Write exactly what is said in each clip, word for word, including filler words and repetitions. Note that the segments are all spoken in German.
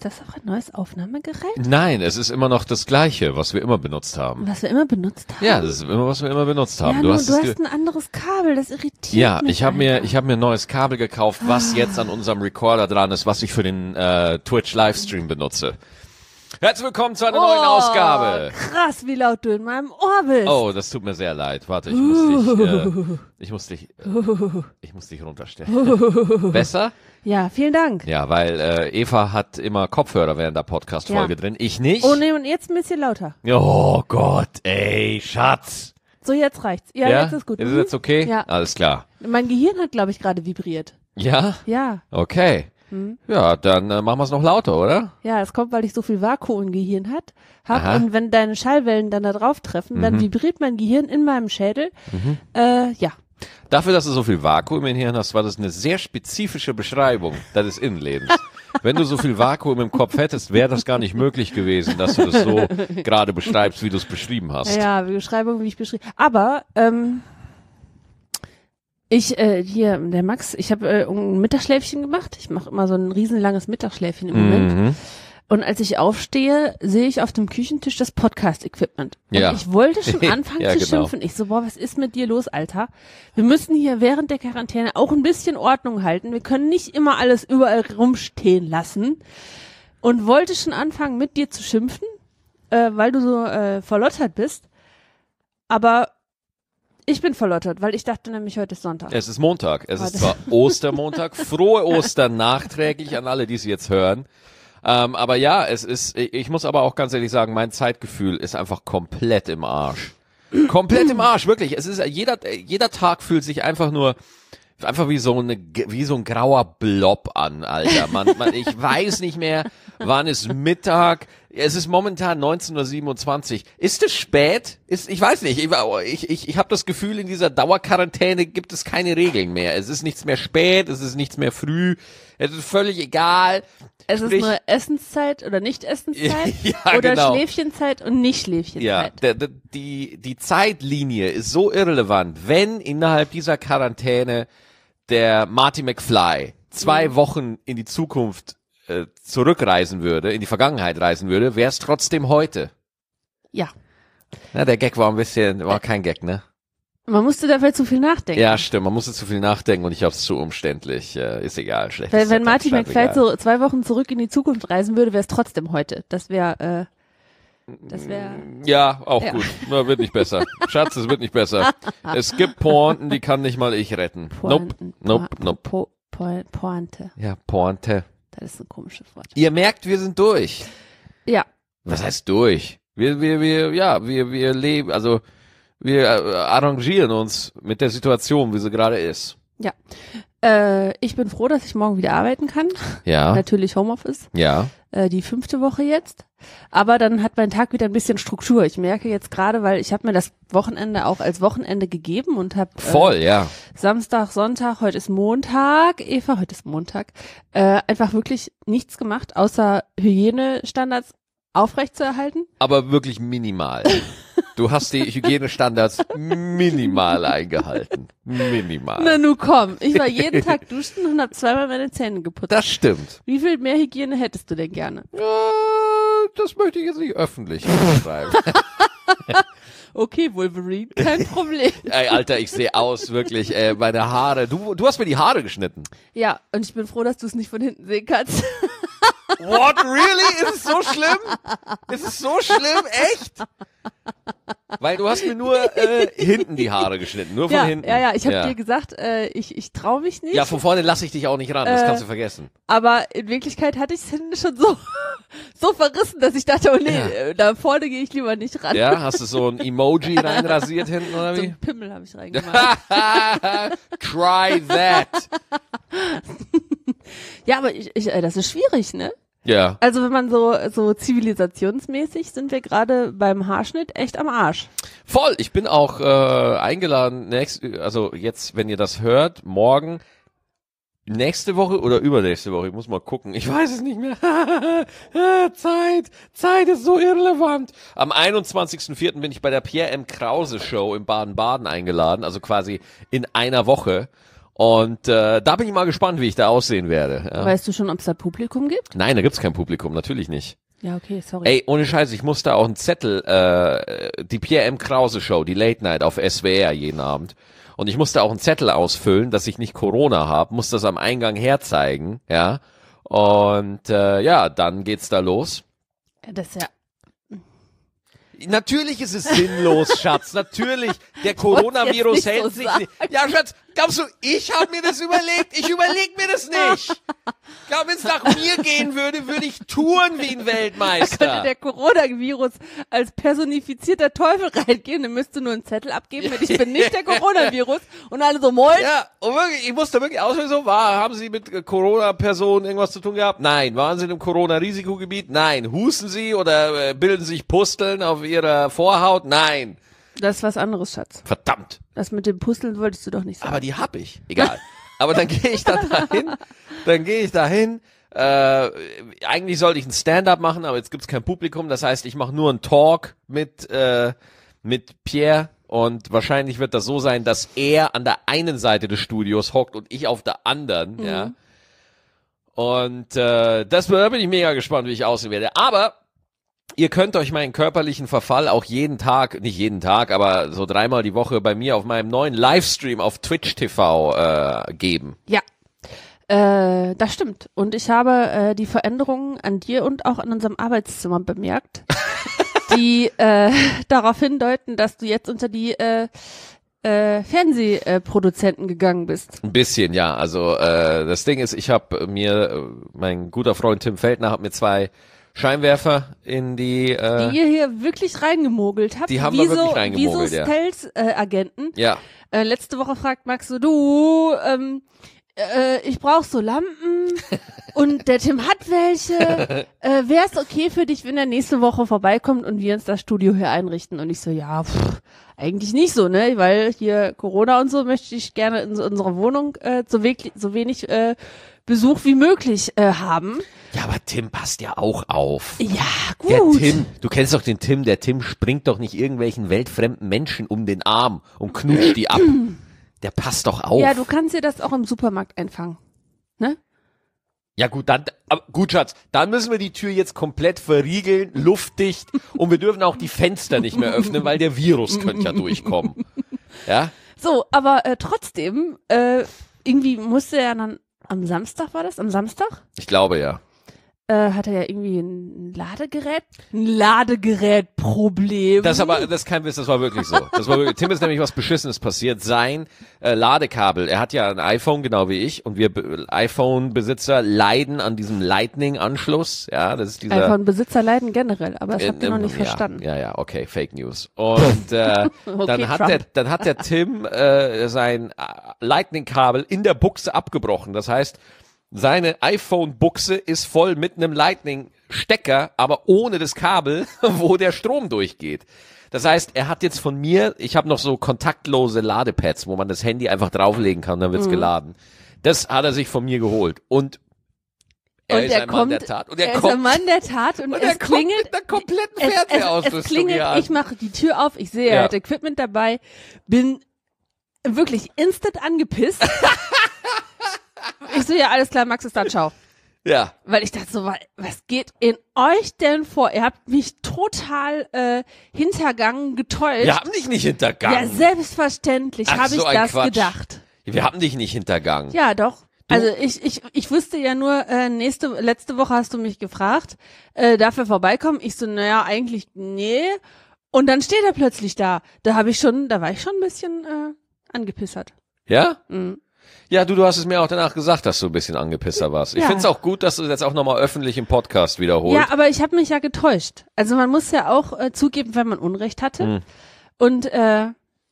Ist das auch ein neues Aufnahmegerät? Nein, es ist immer noch das Gleiche, was wir immer benutzt haben. Was wir immer benutzt haben? Ja, das ist immer, was wir immer benutzt haben. Ja, du nur, hast, du es hast ein anderes Kabel, das irritiert ja, mich. ich habe mir, Alter. ich habe mir ein neues Kabel gekauft, was Ah. jetzt an unserem Recorder dran ist, was ich für den äh, Twitch Livestream benutze. Herzlich willkommen zu einer oh, neuen Ausgabe. Krass, wie laut du in meinem Ohr bist. Oh, das tut mir sehr leid. Warte, ich muss dich, äh, ich muss dich, äh, ich muss dich runterstellen. Besser? Ja, vielen Dank. Ja, weil äh, Eva hat immer Kopfhörer während der Podcast-Folge Ja. drin. Ich nicht. Oh nee, und jetzt ein bisschen lauter. Oh Gott, ey, Schatz. So, jetzt reicht's. Ja, Ja? jetzt ist gut. Ist Mhm. jetzt okay? Ja. Alles klar. Mein Gehirn hat, glaube ich, gerade vibriert. Ja? Ja. Okay. Mhm. Ja, dann äh, machen wir es noch lauter, oder? Ja, es kommt, weil ich so viel Vakuum im Gehirn hat, hab. Aha. Und wenn deine Schallwellen dann da drauf treffen, dann Mhm. vibriert mein Gehirn in meinem Schädel. Mhm. Äh, ja. Dafür, dass du so viel Vakuum im Hirn hast, war das eine sehr spezifische Beschreibung deines Innenlebens. Wenn du so viel Vakuum im Kopf hättest, wäre das gar nicht möglich gewesen, dass du das so gerade beschreibst, wie du es beschrieben hast. Ja, Beschreibung, wie ich beschrieben. Aber ähm, ich äh, hier der Max, ich habe äh, ein Mittagsschläfchen gemacht. Ich mache immer so ein riesenlanges Mittagsschläfchen im Moment. Mhm. Und als ich aufstehe, sehe ich auf dem Küchentisch das Podcast-Equipment. Und Ja. ich wollte schon anfangen Ja, zu genau. schimpfen. Ich so, boah, was ist mit dir los, Alter? Wir müssen hier während der Quarantäne auch ein bisschen Ordnung halten. Wir können nicht immer alles überall rumstehen lassen. Und wollte schon anfangen, mit dir zu schimpfen, äh, weil du so äh, verlottert bist. Aber ich bin verlottert, weil ich dachte nämlich, heute ist Sonntag. Es ist Montag. Es ist Heute. zwar Ostermontag. Frohe Ostern nachträglich an alle, die es jetzt hören. Ähm, aber ja, es ist, ich muss aber auch ganz ehrlich sagen, mein Zeitgefühl ist einfach komplett im Arsch. Komplett im Arsch, wirklich. Es ist, jeder, jeder Tag fühlt sich einfach nur, einfach wie so eine, wie so ein grauer Blob an, Alter. Man, man, ich weiß nicht mehr, wann ist Mittag. Es ist momentan neunzehn Uhr siebenundzwanzig. Ist es spät? Ist, ich weiß nicht. Ich, ich, ich, ich habe das Gefühl, in dieser Dauerquarantäne gibt es keine Regeln mehr. Es ist nichts mehr spät, es ist nichts mehr früh. Es ist völlig egal. Es ist Sprich- nur Essenszeit oder Nicht-Essenszeit Ja, oder genau. Schläfchenzeit und Nicht-Schläfchenzeit. Ja, der, der, die, die Zeitlinie ist so irrelevant, wenn innerhalb dieser Quarantäne der Marty McFly zwei Mhm. Wochen in die Zukunft äh, zurückreisen würde, in die Vergangenheit reisen würde, wäre es trotzdem heute. Ja. Na, der Gag war ein bisschen, war kein Gag, ne? Man musste dabei zu viel nachdenken. Ja, stimmt, man musste zu viel nachdenken und ich hab's zu umständlich. Äh, ist egal, schlecht. Weil, wenn Marty McFly so zwei Wochen zurück in die Zukunft reisen würde, wäre es trotzdem heute. Das wäre, äh, das wäre. Ja, auch Ja. gut. Na, wird nicht besser. Schatz, es wird nicht besser. Es gibt Pointen, die kann nicht mal ich retten. Nope, Pointen- nope, Po- nope. Po- Po- Pointe. Ja, Pointe. Das ist ein komisches Wort. Ihr merkt, wir sind durch. Ja. Was heißt durch? Wir, wir, wir, ja, wir, wir leben, also wir äh, arrangieren uns mit der Situation, wie sie gerade ist. Ja. Äh, ich bin froh, dass ich morgen wieder arbeiten kann. Ja, Natürlich Homeoffice. ja. Äh, die fünfte Woche jetzt. Aber dann hat mein Tag wieder ein bisschen Struktur. Ich merke jetzt gerade, weil ich habe mir das Wochenende auch als Wochenende gegeben und habe Voll, äh, ja. Samstag, Sonntag, heute ist Montag, Eva, heute ist Montag, äh, einfach wirklich nichts gemacht, außer Hygienestandards aufrechtzuerhalten. Aber wirklich minimal. Du hast die Hygienestandards minimal eingehalten. Minimal. Na nu komm, ich war jeden Tag duschen und habe zweimal meine Zähne geputzt. Das stimmt. Wie viel mehr Hygiene hättest du denn gerne? Äh, das möchte ich jetzt nicht öffentlich beschreiben. Okay, Wolverine, kein Problem. Ey, Alter, ich sehe aus, wirklich, äh, meine Haare. Du, du hast mir die Haare geschnitten. Ja, und ich bin froh, dass du es nicht von hinten sehen kannst. What, really? Ist es so schlimm? Ist es so schlimm? Echt? Weil du hast mir nur äh, hinten die Haare geschnitten, nur von ja, hinten. ja, ja, ich habe ja. dir gesagt, äh, ich, ich traue mich nicht. Ja, von vorne lasse ich dich auch nicht ran, das Äh, kannst du vergessen. Aber in Wirklichkeit hatte ich es hinten schon so, so verrissen, dass ich dachte, oh nee, Ja. äh, da vorne gehe ich lieber nicht ran. Ja, hast du so ein Emoji reinrasiert hinten oder So wie? einen Pimmel habe ich reingemacht. Try that. Ja, aber ich, ich, äh, das ist schwierig, ne? Ja. Also wenn man so so zivilisationsmäßig sind wir gerade beim Haarschnitt echt am Arsch. Voll, ich bin auch äh, eingeladen, nächst, also jetzt, wenn ihr das hört, morgen, nächste Woche oder übernächste Woche, ich muss mal gucken, ich weiß es nicht mehr. Zeit, Zeit ist so irrelevant. Am einundzwanzigsten vierten bin ich bei der Pierre M. Krause Show in Baden-Baden eingeladen, also quasi in einer Woche. Und äh, da bin ich mal gespannt, wie ich da aussehen werde. Ja. Weißt du schon, ob es da Publikum gibt? Nein, da gibt's kein Publikum, natürlich nicht. Ja, okay, sorry. Ey, ohne Scheiß, ich musste auch einen Zettel, äh, die Pierre M. Krause Show, die Late Night auf S W R jeden Abend. Und ich musste auch einen Zettel ausfüllen, dass ich nicht Corona habe, muss das am Eingang herzeigen, ja. Und äh, ja, dann geht's da los. Ja, das ist ja... Natürlich ist es sinnlos, Schatz. Natürlich. Der Coronavirus hält so sich sagen. nicht. Ja, Schatz, glaubst du, ich habe mir das überlegt? Ich überleg mir das nicht. Ich glaube, wenn es nach mir gehen würde, würde ich touren wie ein Könnte Weltmeister. der Coronavirus als personifizierter Teufel reingehen, dann müsste nur einen Zettel abgeben mit ich bin nicht der Coronavirus und alle so moin. Ja, und wirklich, ich musste wirklich auswählen, so, war, haben Sie mit äh, Corona-Personen irgendwas zu tun gehabt? Nein. Waren Sie im Corona-Risikogebiet? Nein. Husten Sie oder äh, bilden sich Pusteln auf Ihrer Vorhaut? Nein. Das ist was anderes, Schatz. Verdammt. Das mit dem Pusteln wolltest du doch nicht sagen. Aber die hab ich. Egal. Aber dann gehe ich dann dahin, dann gehe ich dahin, äh, eigentlich sollte ich ein Stand-up machen, aber jetzt gibt's kein Publikum, das heißt, ich mache nur einen Talk mit, äh, mit Pierre und wahrscheinlich wird das so sein, dass er an der einen Seite des Studios hockt und ich auf der anderen, Mhm. ja. Und äh, das, da bin ich mega gespannt, wie ich aussehen werde. Aber ihr könnt euch meinen körperlichen Verfall auch jeden Tag, nicht jeden Tag, aber so dreimal die Woche bei mir auf meinem neuen Livestream auf Twitch T V äh, geben. Ja, äh, das stimmt. Und ich habe äh, die Veränderungen an dir und auch an unserem Arbeitszimmer bemerkt, die äh, darauf hindeuten, dass du jetzt unter die äh, äh, Fernsehproduzenten gegangen bist. Ein bisschen, ja. Also äh, das Ding ist, ich habe mir, äh, mein guter Freund Tim Feldner hat mir zwei Scheinwerfer in die, äh, Die ihr hier wirklich reingemogelt habt. Die haben wie wir wirklich so, reingemogelt, wie so ja. Stealth-Agenten. ja. Äh, letzte Woche fragt Max so, du, ähm, äh, ich brauch so Lampen und der Tim hat welche. Äh, Wäre es okay für dich, wenn er nächste Woche vorbeikommt und wir uns das Studio hier einrichten? Und ich so, ja, pff, eigentlich nicht so, ne? Weil hier Corona und so möchte ich gerne in so unserer Wohnung äh, so, wenig, so wenig äh, Besuch wie möglich äh, haben. Ja, aber Tim passt ja auch auf. Ja, Der gut. Tim, du kennst doch den Tim, der Tim springt doch nicht irgendwelchen weltfremden Menschen um den Arm und knutscht die ab. Der passt doch auf. Ja, du kannst dir das auch im Supermarkt einfangen. Ne? Ja gut, dann, aber gut, Schatz, dann müssen wir die Tür jetzt komplett verriegeln, luftdicht und wir dürfen auch die Fenster nicht mehr öffnen, weil der Virus könnte ja durchkommen. Ja? So, aber äh, trotzdem, äh, irgendwie musste er dann, am Samstag war das? Am Samstag? Ich glaube ja. Äh, hat er ja irgendwie ein Ladegerät, ein Ladegerätproblem. Das aber, das ist kein Witz, das war wirklich so. Das war wirklich, Tim ist nämlich was Beschissenes passiert. Sein äh, Ladekabel, er hat ja ein iPhone, genau wie ich, und wir Be- iPhone-Besitzer leiden an diesem Lightning-Anschluss. Ja, das ist dieser iPhone-Besitzer leiden generell, aber das habt ihr noch nicht ja, verstanden. Ja, ja, okay, Fake News. Und äh, Okay, dann hat Trump. der, dann hat der Tim äh, sein äh, Lightning-Kabel in der Buchse abgebrochen. Das heißt, seine iPhone-Buchse ist voll mit einem Lightning-Stecker, aber ohne das Kabel, wo der Strom durchgeht. Das heißt, er hat jetzt von mir, ich habe noch so kontaktlose Ladepads, wo man das Handy einfach drauflegen kann, dann wird's Mhm. geladen. Das hat er sich von mir geholt. Und er Und ist er ein Mann kommt, der Tat. Und er, er ist kommt, ein Mann der Tat und, und es er kommt klingelt. mit einer kompletten Es, es, Fernsehausrüstung es klingelt, hier an. ich mache die Tür auf, ich sehe, er Ja. hat Equipment dabei, bin wirklich instant angepisst. Ich so, ja, alles klar, Max ist dann, ciao. Ja. Weil ich dachte so, wa- was geht in euch denn vor? Ihr habt mich total äh, hintergangen, getäuscht. Wir haben dich nicht hintergangen. Ja, selbstverständlich Ach, habe so ich ein das Quatsch. gedacht. Wir haben dich nicht hintergangen. Ja, doch. Also ich, ich, ich wusste ja nur, äh, nächste, letzte Woche hast du mich gefragt, äh, darf er vorbeikommen? Ich so, naja, eigentlich nee. Und dann steht er plötzlich da. Da habe ich schon, da war ich schon ein bisschen äh, angepissert. Ja? Mhm. Ja, du, du hast es mir auch danach gesagt, dass du ein bisschen angepisster warst. Ich Ja. find's auch gut, dass du es jetzt auch nochmal öffentlich im Podcast wiederholst. Ja, aber ich habe mich ja getäuscht. Also man muss ja auch äh, zugeben, wenn man Unrecht hatte. Mhm. Und äh,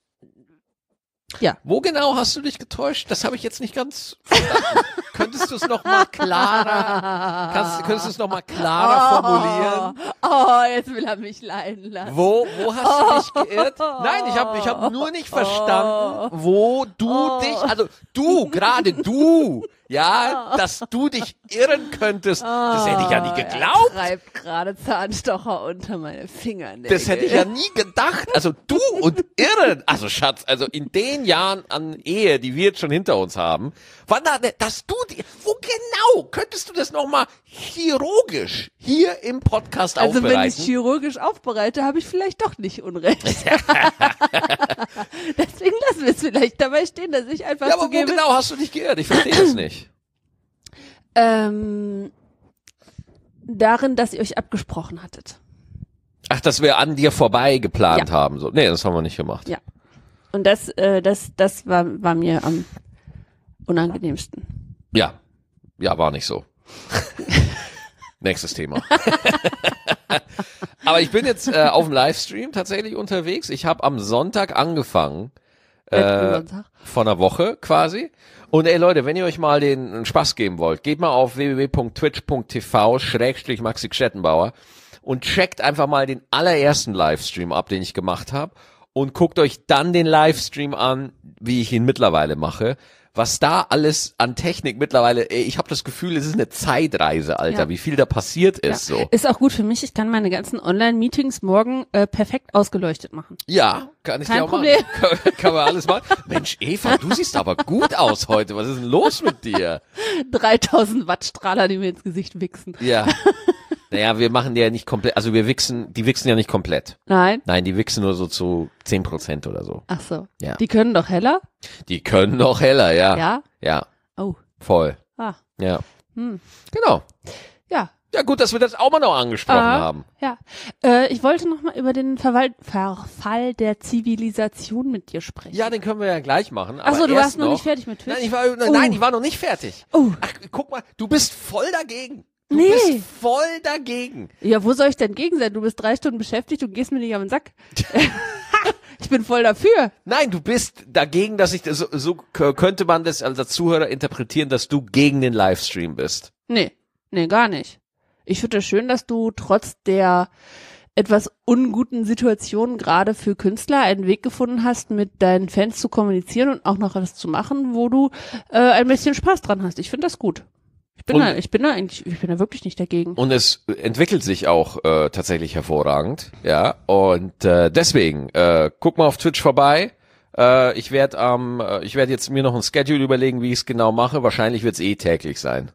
ja. Wo genau hast du dich getäuscht? Das habe ich jetzt nicht ganz verstanden. Könntest du es nochmal klarer, kannst, könntest du es noch mal klarer formulieren? Oh, jetzt will er mich leiden lassen. Wo, wo hast du dich geirrt? Nein, ich habe ich hab nur nicht verstanden, wo du dich, also du, gerade du, Ja, dass du dich irren könntest, das hätte ich ja nie geglaubt. Er treibt gerade Zahnstocher unter meine Fingernägel. Das hätte ich ja nie gedacht. Also du und Irren. Also Schatz, also in den Jahren an Ehe, die wir jetzt schon hinter uns haben, wann da, dass du die, wo genau könntest du das nochmal chirurgisch hier im Podcast also aufbereiten? Also wenn ich chirurgisch aufbereite, habe ich vielleicht doch nicht Unrecht. Deswegen lassen wir es vielleicht dabei stehen, dass ich einfach Ja, aber zugebe, wo genau hast du dich geirrt? Ich verstehe das nicht. Ähm, darin, dass ihr euch abgesprochen hattet. Ach, dass wir an dir vorbei geplant Ja. haben. So. Nee, das haben wir nicht gemacht. Ja. Und das, äh, das, das war, war mir am unangenehmsten. Ja, ja, war nicht so. Nächstes Thema. Aber ich bin jetzt äh, auf dem Livestream tatsächlich unterwegs. Ich habe am Sonntag angefangen, äh, Sonntag. vor einer Woche quasi. Und ey Leute, wenn ihr euch mal den Spaß geben wollt, geht mal auf w w w punkt twitch punkt t v schrägstrich Maxi Gschettenbauer und checkt einfach mal den allerersten Livestream ab, den ich gemacht habe, und guckt euch dann den Livestream an, wie ich ihn mittlerweile mache. Was da alles an Technik mittlerweile, ey, ich habe das Gefühl, es ist eine Zeitreise, Alter, Ja. wie viel da passiert ist Ja. so. Ist auch gut für mich. Ich kann meine ganzen Online-Meetings morgen äh, perfekt ausgeleuchtet machen. Ja, kann ich Kein dir auch Problem. machen. Kann, kann man alles machen. Mensch, Eva, du siehst aber gut aus heute. Was ist denn los mit dir? dreitausend Watt Strahler, die mir ins Gesicht wichsen. Ja. Naja, wir machen die ja nicht komplett, also wir wichsen, die wichsen ja nicht komplett. Nein? Nein, die wichsen nur so zu zehn Prozent oder so. Ach so. Ja. Die können doch heller? Die können noch heller, ja. Ja? Ja, Oh. voll. Ah. Ja. Hm. Genau. Ja. Ja gut, dass wir das auch mal noch angesprochen Ah. haben. Ja. Äh, ich wollte noch mal über den Verwal- Verfall der Zivilisation mit dir sprechen. Ja, den können wir ja gleich machen. Ach so, aber du erst warst noch nicht fertig mit Twitch? Nein, ich war, nein, Oh. nein, ich war noch nicht fertig. Oh. Ach, guck mal, du bist voll dagegen. Du Nee. bist voll dagegen. Ja, wo soll ich denn gegen sein? Du bist drei Stunden beschäftigt und gehst mir nicht auf den Sack. Ich bin voll dafür. Nein, du bist dagegen, dass ich, das- so, so k- könnte man das als Zuhörer interpretieren, dass du gegen den Livestream bist. Nee, nee, gar nicht. Ich finde es schön, dass du trotz der etwas unguten Situation gerade für Künstler einen Weg gefunden hast, mit deinen Fans zu kommunizieren und auch noch was zu machen, wo du äh, ein bisschen Spaß dran hast. Ich finde das gut. Ich bin Und- da, ich bin da eigentlich, ich bin da wirklich nicht dagegen. Und es entwickelt sich auch äh, tatsächlich hervorragend, ja. Und äh, deswegen, äh, guck mal auf Twitch vorbei. Äh, ich werde ähm, äh, ich werde jetzt mir noch ein Schedule überlegen, wie ich es genau mache. Wahrscheinlich wird es eh täglich sein.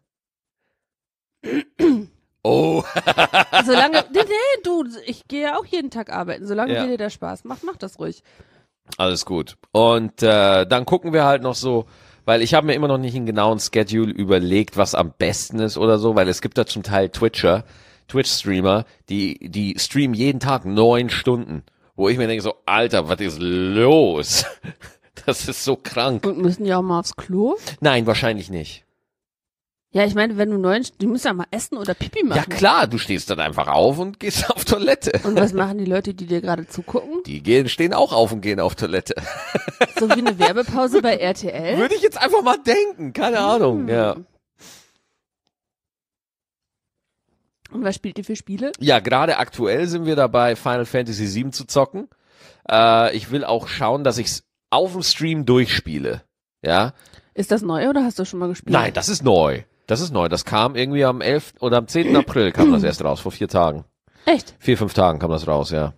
Oh. Solange, nee, nee, du, ich gehe ja auch jeden Tag arbeiten. Solange Ja. dir der Spaß macht, mach das ruhig. Alles gut. Und äh, dann gucken wir halt noch so, weil ich habe mir immer noch nicht einen genauen Schedule überlegt, was am besten ist oder so, weil es gibt da zum Teil Twitcher, Twitch-Streamer, die die streamen jeden Tag neun Stunden, wo ich mir denke so, Alter, was ist los? Das ist so krank. Und müssen die auch mal aufs Klo? Nein, wahrscheinlich nicht. Ja, ich meine, wenn du neun, die müssen ja mal essen oder Pipi machen. Ja klar, du stehst dann einfach auf und gehst auf Toilette. Und was machen die Leute, die dir gerade zugucken? Die gehen, stehen auch auf und gehen auf Toilette. So wie eine Werbepause bei R T L? Würde ich jetzt einfach mal denken, keine Ahnung, ja. Und was spielt ihr für Spiele? Ja, gerade aktuell sind wir dabei, Final Fantasy sieben zu zocken. Äh, ich will auch schauen, dass ich's auf dem Stream durchspiele. Ja. Ist das neu oder hast du schon mal gespielt? Nein, das ist neu. Das ist neu. Das kam irgendwie am elften oder am zehnten April kam das erst raus, vor vier Tagen. Echt? Vier, fünf Tagen kam das raus, ja.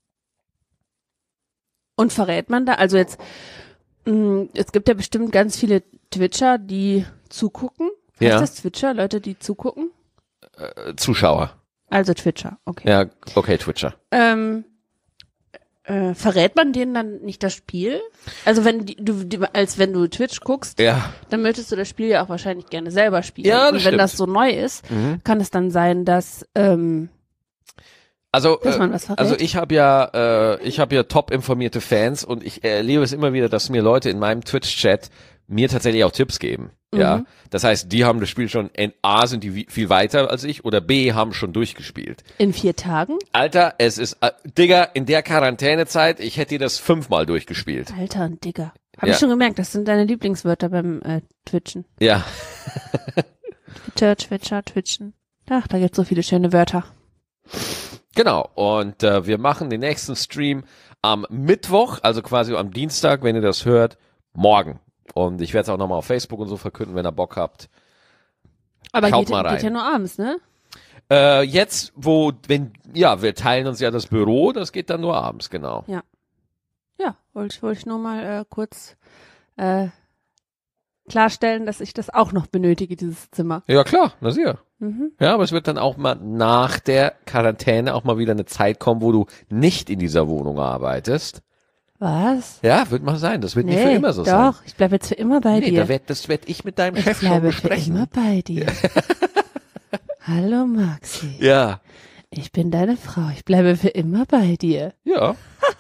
Und verrät man da, also jetzt, mh, es gibt ja bestimmt ganz viele Twitcher, die zugucken. Ja. Heißt das Twitcher, Leute, die zugucken? Äh, Zuschauer. Also Twitcher, okay. Ja, okay, Twitcher. Ähm, äh, verrät man denen dann nicht das Spiel? Also wenn die, du, die, als wenn du Twitch guckst, Ja. dann möchtest du das Spiel ja auch wahrscheinlich gerne selber spielen. Ja, das Und wenn stimmt. das so neu ist, Mhm. kann es dann sein, dass, ähm, Also, dass äh, man was verrät. also ich habe ja, äh, ich habe ja top informierte Fans und ich erlebe es immer wieder, dass mir Leute in meinem Twitch-Chat mir tatsächlich auch Tipps geben. Ja, Mhm. das heißt, die haben das Spiel schon, in A sind die wie- viel weiter als ich oder B haben schon durchgespielt. in vier Tagen? Alter, es ist, äh, Digga, in der Quarantänezeit, ich hätte dir das fünfmal durchgespielt. Alter und Digger. Hab Ja. ich schon gemerkt, das sind deine Lieblingswörter beim äh, Twitchen. Ja, Twitter, Twitcher, Twitchen. Ach, da gibt's so viele schöne Wörter. genau. Und äh, wir machen den nächsten Stream am Mittwoch, also quasi am Dienstag, wenn ihr das hört, morgen. Und ich werde es auch nochmal auf Facebook und so verkünden, wenn ihr Bock habt. Aber Schaut geht, mal rein. geht ja nur abends, ne? Äh, jetzt, wo, wenn, ja, wir teilen uns ja das Büro, das geht dann nur abends, genau. Ja. Ja, wollte ich, wollte ich nur mal äh, kurz äh, klarstellen, dass ich das auch noch benötige, dieses Zimmer. Ja, klar, na sicher. Mhm. Ja, aber es wird dann auch mal nach der Quarantäne auch mal wieder eine Zeit kommen, wo du nicht in dieser Wohnung arbeitest. Was? Ja, wird mal sein. Das wird nicht für immer so doch, sein. Doch, ich bleibe jetzt für immer bei Nee, dir. da werd, das werde ich mit deinem ich Chef schon bleibe für besprechen. immer bei dir. Hallo Maxi. Ja. Ich bin deine Frau. Ich bleibe für immer bei dir. Ja.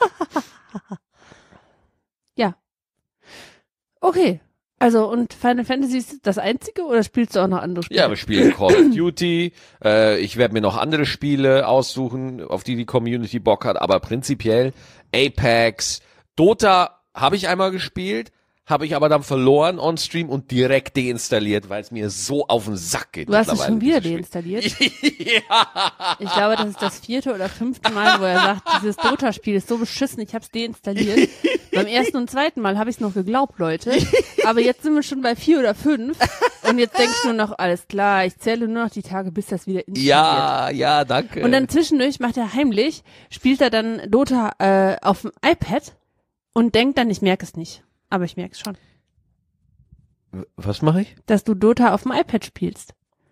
Ja. Okay. Also, und Final Fantasy ist das einzige oder spielst du auch noch andere Spiele? Ja, wir spielen Call of Duty. Äh, ich werde mir noch andere Spiele aussuchen, auf die die Community Bock hat. Aber prinzipiell Apex, Dota habe ich einmal gespielt, habe ich aber dann verloren on Stream und direkt deinstalliert, weil es mir so auf den Sack geht. Du hast es schon wieder dieses Spiel. deinstalliert? Ja. Ich glaube, das ist das vierte oder fünfte Mal, wo er sagt, dieses Dota-Spiel ist so beschissen, ich hab's deinstalliert. Beim ersten und zweiten Mal habe ich es noch geglaubt, Leute. Aber jetzt sind wir schon bei vier oder fünf. Und jetzt denke ich nur noch, alles klar, ich zähle nur noch die Tage, bis das wieder installiert. Ja, ja, danke. Und dann zwischendurch macht er heimlich, spielt er dann Dota äh, auf dem iPad und denkt dann, ich merke es nicht. Aber ich merke es schon. Was mache ich? Dass du Dota auf dem iPad spielst.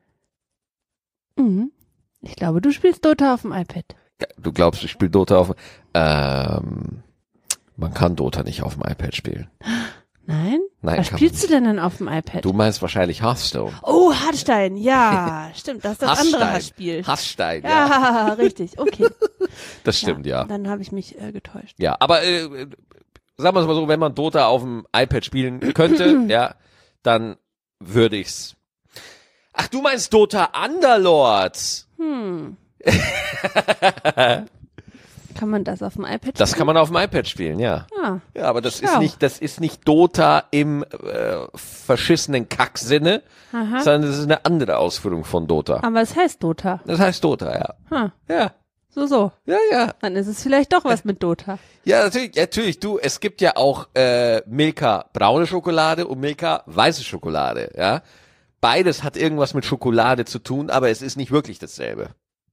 Mhm. Ich glaube, du spielst Dota auf dem iPad. Du glaubst, ich spiele Dota auf... Ähm, man kann Dota nicht auf dem iPad spielen. Nein? Nein, Was kann spielst man du denn dann auf dem iPad? Du meinst wahrscheinlich Hearthstone. Oh, Hardstein, ja, stimmt, das ist das Hassstein. andere Hassspiel. Hassstein, ja. Ja, richtig, okay. Das stimmt, ja. Dann habe ich mich äh, getäuscht. Ja, aber äh, sagen wir es mal so, wenn man Dota auf dem iPad spielen könnte, ja, dann würde ich's. Ach, du meinst Dota Underlords? Hm. Kann man das auf dem iPad Das spielen? kann man auf dem iPad spielen, ja. Ah, Ja, aber das ist Schau. nicht, das ist nicht Dota im äh, verschissenen Kacksinne, aha. sondern das ist eine andere Ausführung von Dota. Aber es heißt Dota. Das heißt Dota, ja. Hm. Ja, So, so. ja, ja. Dann ist es vielleicht doch was mit Dota. Ja, natürlich, natürlich, du, es gibt ja auch äh, Milka braune Schokolade und Milka weiße Schokolade, ja. Beides hat irgendwas mit Schokolade zu tun, aber es ist nicht wirklich dasselbe.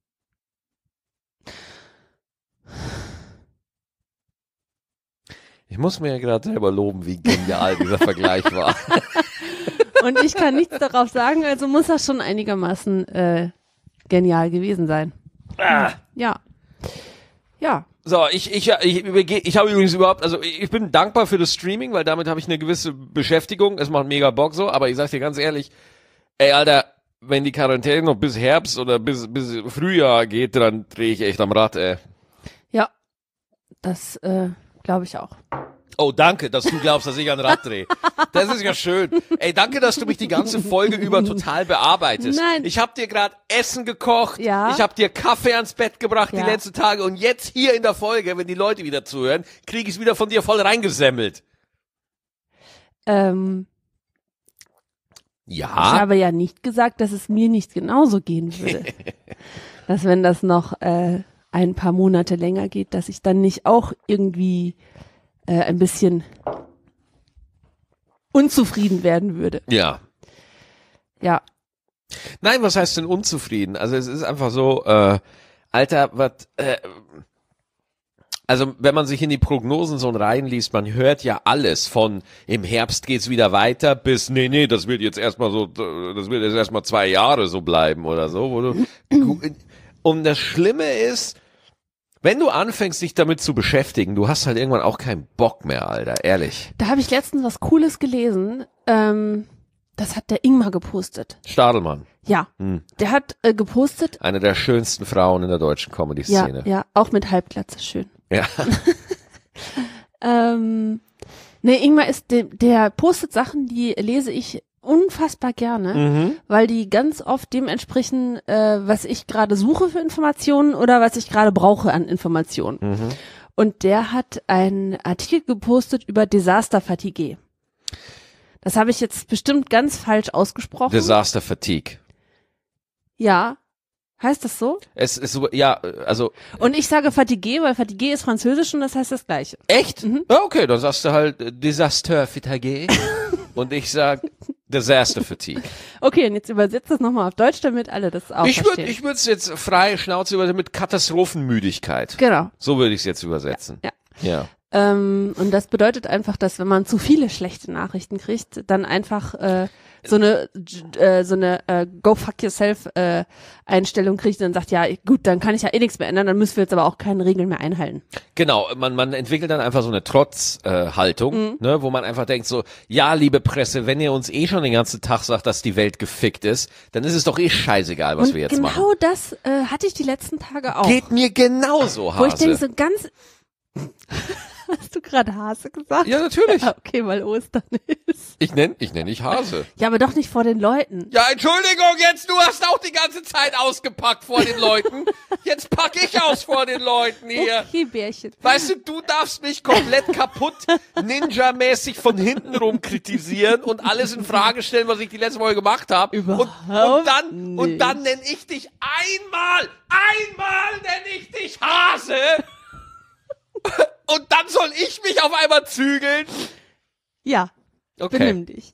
Ich muss mir ja gerade selber loben, wie genial dieser Vergleich war. Und ich kann nichts darauf sagen, also muss das schon einigermaßen äh, genial gewesen sein. Ah. Ja. Ja. So, ich ich ich, ich, ich habe übrigens überhaupt, also ich bin dankbar für das Streaming, weil damit habe ich eine gewisse Beschäftigung. Es macht mega Bock so, aber ich sag dir ganz ehrlich, ey Alter, wenn die Quarantäne noch bis Herbst oder bis bis Frühjahr geht, dann drehe ich echt am Rad, ey. Ja. Das äh, glaube ich auch. Oh, danke, dass du glaubst, dass ich ein Rad drehe. Das ist ja schön. Ey, danke, dass du mich die ganze Folge über total bearbeitest. Nein. Ich habe dir gerade Essen gekocht, Ja. ich habe dir Kaffee ans Bett gebracht Ja. die letzten Tage und jetzt hier in der Folge, wenn die Leute wieder zuhören, kriege ich es wieder von dir voll reingesemmelt. Ähm, Ich Ja, habe ja nicht gesagt, dass es mir nicht genauso gehen würde. Dass wenn das noch äh, ein paar Monate länger geht, dass ich dann nicht auch irgendwie äh, ein bisschen unzufrieden werden würde. ja. Ja, Nein, was heißt denn unzufrieden? Also es ist einfach so, äh, Alter, was, äh, also wenn man sich in die Prognosen so reinliest, man hört ja alles von im Herbst geht's wieder weiter bis, nee, nee, das wird jetzt erstmal so, das wird jetzt erstmal zwei Jahre so bleiben oder so. Wo du, und das Schlimme ist, wenn du anfängst, dich damit zu beschäftigen, du hast halt irgendwann auch keinen Bock mehr, Alter, ehrlich. da habe ich letztens was Cooles gelesen. Ähm, das hat der Ingmar gepostet. Stadelmann, Ja, hm. der hat äh, gepostet. eine der schönsten Frauen in der deutschen Ja, Comedy-Szene. ja, auch mit Halbglatze schön. Ja. Ähm, nee, Ingmar ist, de, der postet Sachen, die lese ich unfassbar gerne, Mhm. weil die ganz oft dem entsprechen, äh, was ich gerade suche für Informationen oder was ich gerade brauche an Informationen. Mhm. Und der hat einen Artikel gepostet über Disaster Fatigue. Das habe ich jetzt bestimmt ganz falsch ausgesprochen. Disaster Fatigue. Ja. Heißt das so? Es ist so, ja, also, Und ich sage Fatigue, weil Fatigue ist französisch und das heißt das Gleiche. echt? Mhm. Ja, okay, dann sagst du halt äh, Disaster Fatigue. Und ich sag Disaster Fatigue. Okay, und jetzt übersetzt das nochmal auf Deutsch, damit alle das auch Ich würde verstehen. ich würde es jetzt frei Schnauze übersetzen mit Katastrophenmüdigkeit. Genau. So würde ich es jetzt übersetzen. Ja. Ja. Ähm, und das bedeutet einfach, dass wenn man zu viele schlechte Nachrichten kriegt, dann einfach äh, so eine äh, so eine äh, Go fuck yourself äh, Einstellung kriegt und dann sagt, ja gut, dann kann ich ja eh nichts mehr ändern, dann müssen wir jetzt aber auch keine Regeln mehr einhalten. Genau, man man entwickelt dann einfach so eine Trotzhaltung, äh, Haltung, Mhm. ne, wo man einfach denkt so, ja, liebe Presse, wenn ihr uns eh schon den ganzen Tag sagt, dass die Welt gefickt ist, dann ist es doch eh scheißegal, was und wir jetzt genau machen. das äh, hatte ich die letzten Tage auch. Geht mir genauso, Hase. Wo ich denke so ganz Hast du gerade Hase gesagt? Ja, natürlich. Ja, okay, weil Ostern ist. Ich nenn, ich nenn dich Hase. Ja, aber doch nicht vor den Leuten. Ja, Entschuldigung, jetzt, du hast auch die ganze Zeit ausgepackt vor den Leuten. Jetzt pack ich aus vor den Leuten hier. Okay, Bärchen. Weißt du, du darfst mich komplett kaputt Ninja-mäßig von hinten rum kritisieren und alles in Frage stellen, was ich die letzte Woche gemacht habe. Und, und dann, und nicht. dann nenn ich dich einmal, einmal nenn ich dich Hase. Und dann soll ich mich auf einmal zügeln. Ja, Okay. benimm dich.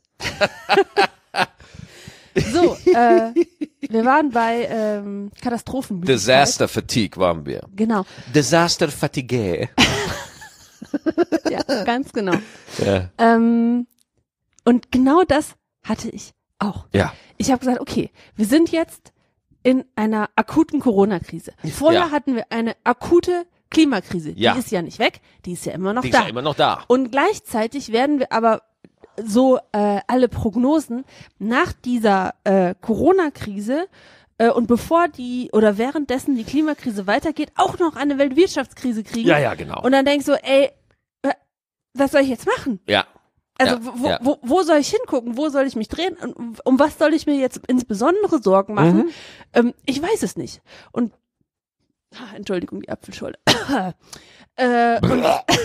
So, äh, wir waren bei ähm, Katastrophenmüdigkeit. Disaster Fatigue waren wir. Genau, Disaster Fatigue. ja, ganz genau. Ja. Ähm, und genau das hatte ich auch. Ja. Ich habe gesagt, okay, wir sind jetzt in einer akuten Corona-Krise. Vorher Ja. hatten wir eine akute Klimakrise. Ja. Die ist ja nicht weg, die ist ja immer noch Die ist da. ja immer noch da. Und gleichzeitig werden wir aber so äh, alle Prognosen nach dieser äh, Corona-Krise äh, und bevor die oder währenddessen die Klimakrise weitergeht, auch noch eine Weltwirtschaftskrise kriegen. Ja, ja, genau. Und dann denk ich so, ey, äh, was soll ich jetzt machen? Ja. Also Ja, wo, ja. wo, wo soll ich hingucken? Wo soll ich mich drehen? Und um was soll ich mir jetzt insbesondere Sorgen machen? Mhm. Ähm, ich weiß es nicht. Und ah, Entschuldigung, die Apfelschorle. äh, und,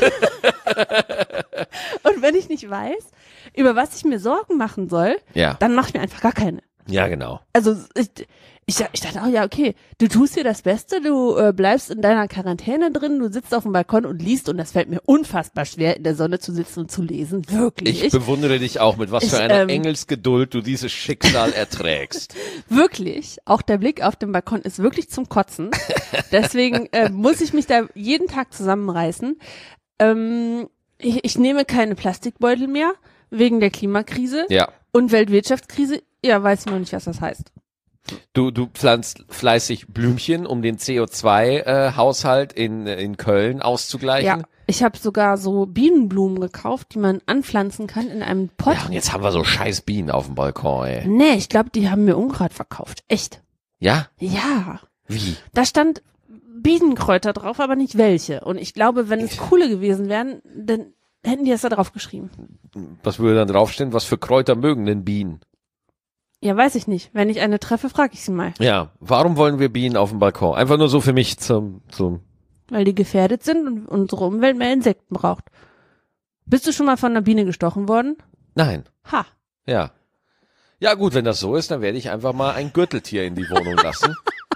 und wenn ich nicht weiß, über was ich mir Sorgen machen soll, Ja. dann mache ich mir einfach gar keine. Ja, genau. Also ich, ich, ich dachte auch, ja, okay, du tust dir das Beste, du äh, bleibst in deiner Quarantäne drin, du sitzt auf dem Balkon und liest und das fällt mir unfassbar schwer, in der Sonne zu sitzen und zu lesen. Wirklich. Ich bewundere dich auch, mit was Ich, für einer ähm, Engelsgeduld du dieses Schicksal erträgst. Wirklich. Auch der Blick auf den Balkon ist wirklich zum Kotzen. Deswegen äh, muss ich mich da jeden Tag zusammenreißen. Ähm, ich, ich nehme keine Plastikbeutel mehr wegen der Klimakrise Ja. und Weltwirtschaftskrise. Ja, weiß ich noch nicht, was das heißt. Du, du pflanzt fleißig Blümchen, um den C O zwei Haushalt in, in Köln auszugleichen. Ja, ich habe sogar so Bienenblumen gekauft, die man anpflanzen kann in einem Pott. Ja, und jetzt haben wir so scheiß Bienen auf dem Balkon, ey. Nee, ich glaube, die haben mir Unkraut verkauft. Echt. Ja? Ja. Wie? Da stand Bienenkräuter drauf, aber nicht welche. Und ich glaube, wenn es coole gewesen wären, dann hätten die das da drauf geschrieben. Was würde dann draufstehen? Was für Kräuter mögen denn Bienen? Ja, weiß ich nicht. Wenn ich eine treffe, frage ich sie mal. Ja, warum wollen wir Bienen auf dem Balkon? Einfach nur so für mich zum, zum, Weil die gefährdet sind und unsere Umwelt mehr Insekten braucht. Bist du schon mal von einer Biene gestochen worden? nein, Ha. ja. Ja gut, wenn das so ist, dann werde ich einfach mal ein Gürteltier in die Wohnung lassen.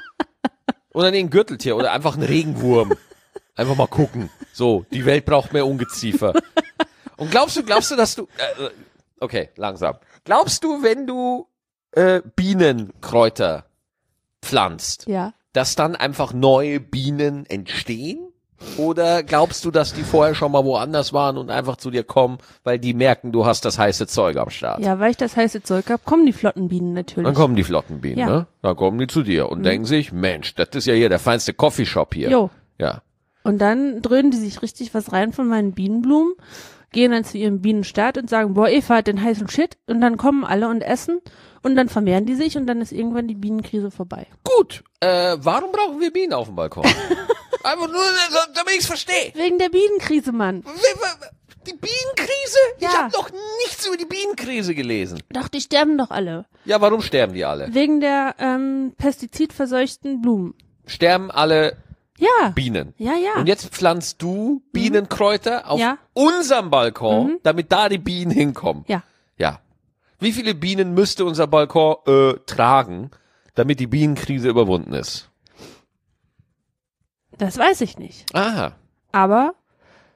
Oder nee, ein Gürteltier oder einfach ein Regenwurm. Einfach mal gucken. So, die Welt braucht mehr Ungeziefer. Und glaubst du, glaubst du, dass du, äh, okay, langsam. Glaubst du, wenn du äh, Bienenkräuter pflanzt, Ja. dass dann einfach neue Bienen entstehen? Oder glaubst du, dass die vorher schon mal woanders waren und einfach zu dir kommen, weil die merken, du hast das heiße Zeug am Start? Ja, weil ich das heiße Zeug hab, kommen die Flottenbienen natürlich. Dann kommen die Flottenbienen, Ja. ne? Dann kommen die zu dir und denken sich, Mensch, das ist ja hier der feinste Coffeeshop hier. Jo. Ja. Und dann dröhnen die sich richtig was rein von meinen Bienenblumen, gehen dann zu ihrem Bienenstaat und sagen, boah, Eva hat den heißen Shit. Und dann kommen alle und essen und dann vermehren die sich und dann ist irgendwann die Bienenkrise vorbei. Gut, äh, warum brauchen wir Bienen auf dem Balkon? Einfach nur, damit ich's verstehe. Wegen der Bienenkrise, Mann. Die Bienenkrise? Ja. Ich habe noch nichts über die Bienenkrise gelesen. Doch, die sterben doch alle. Ja, warum sterben die alle? Wegen der ähm, pestizidverseuchten Blumen. Sterben alle Ja. Bienen. Ja, ja. Und jetzt pflanzt du Bienenkräuter auf Ja. unserem Balkon, Mhm. damit da die Bienen hinkommen. Ja. Ja. Wie viele Bienen müsste unser Balkon äh, tragen, damit die Bienenkrise überwunden ist? Das weiß ich nicht. Aha. Aber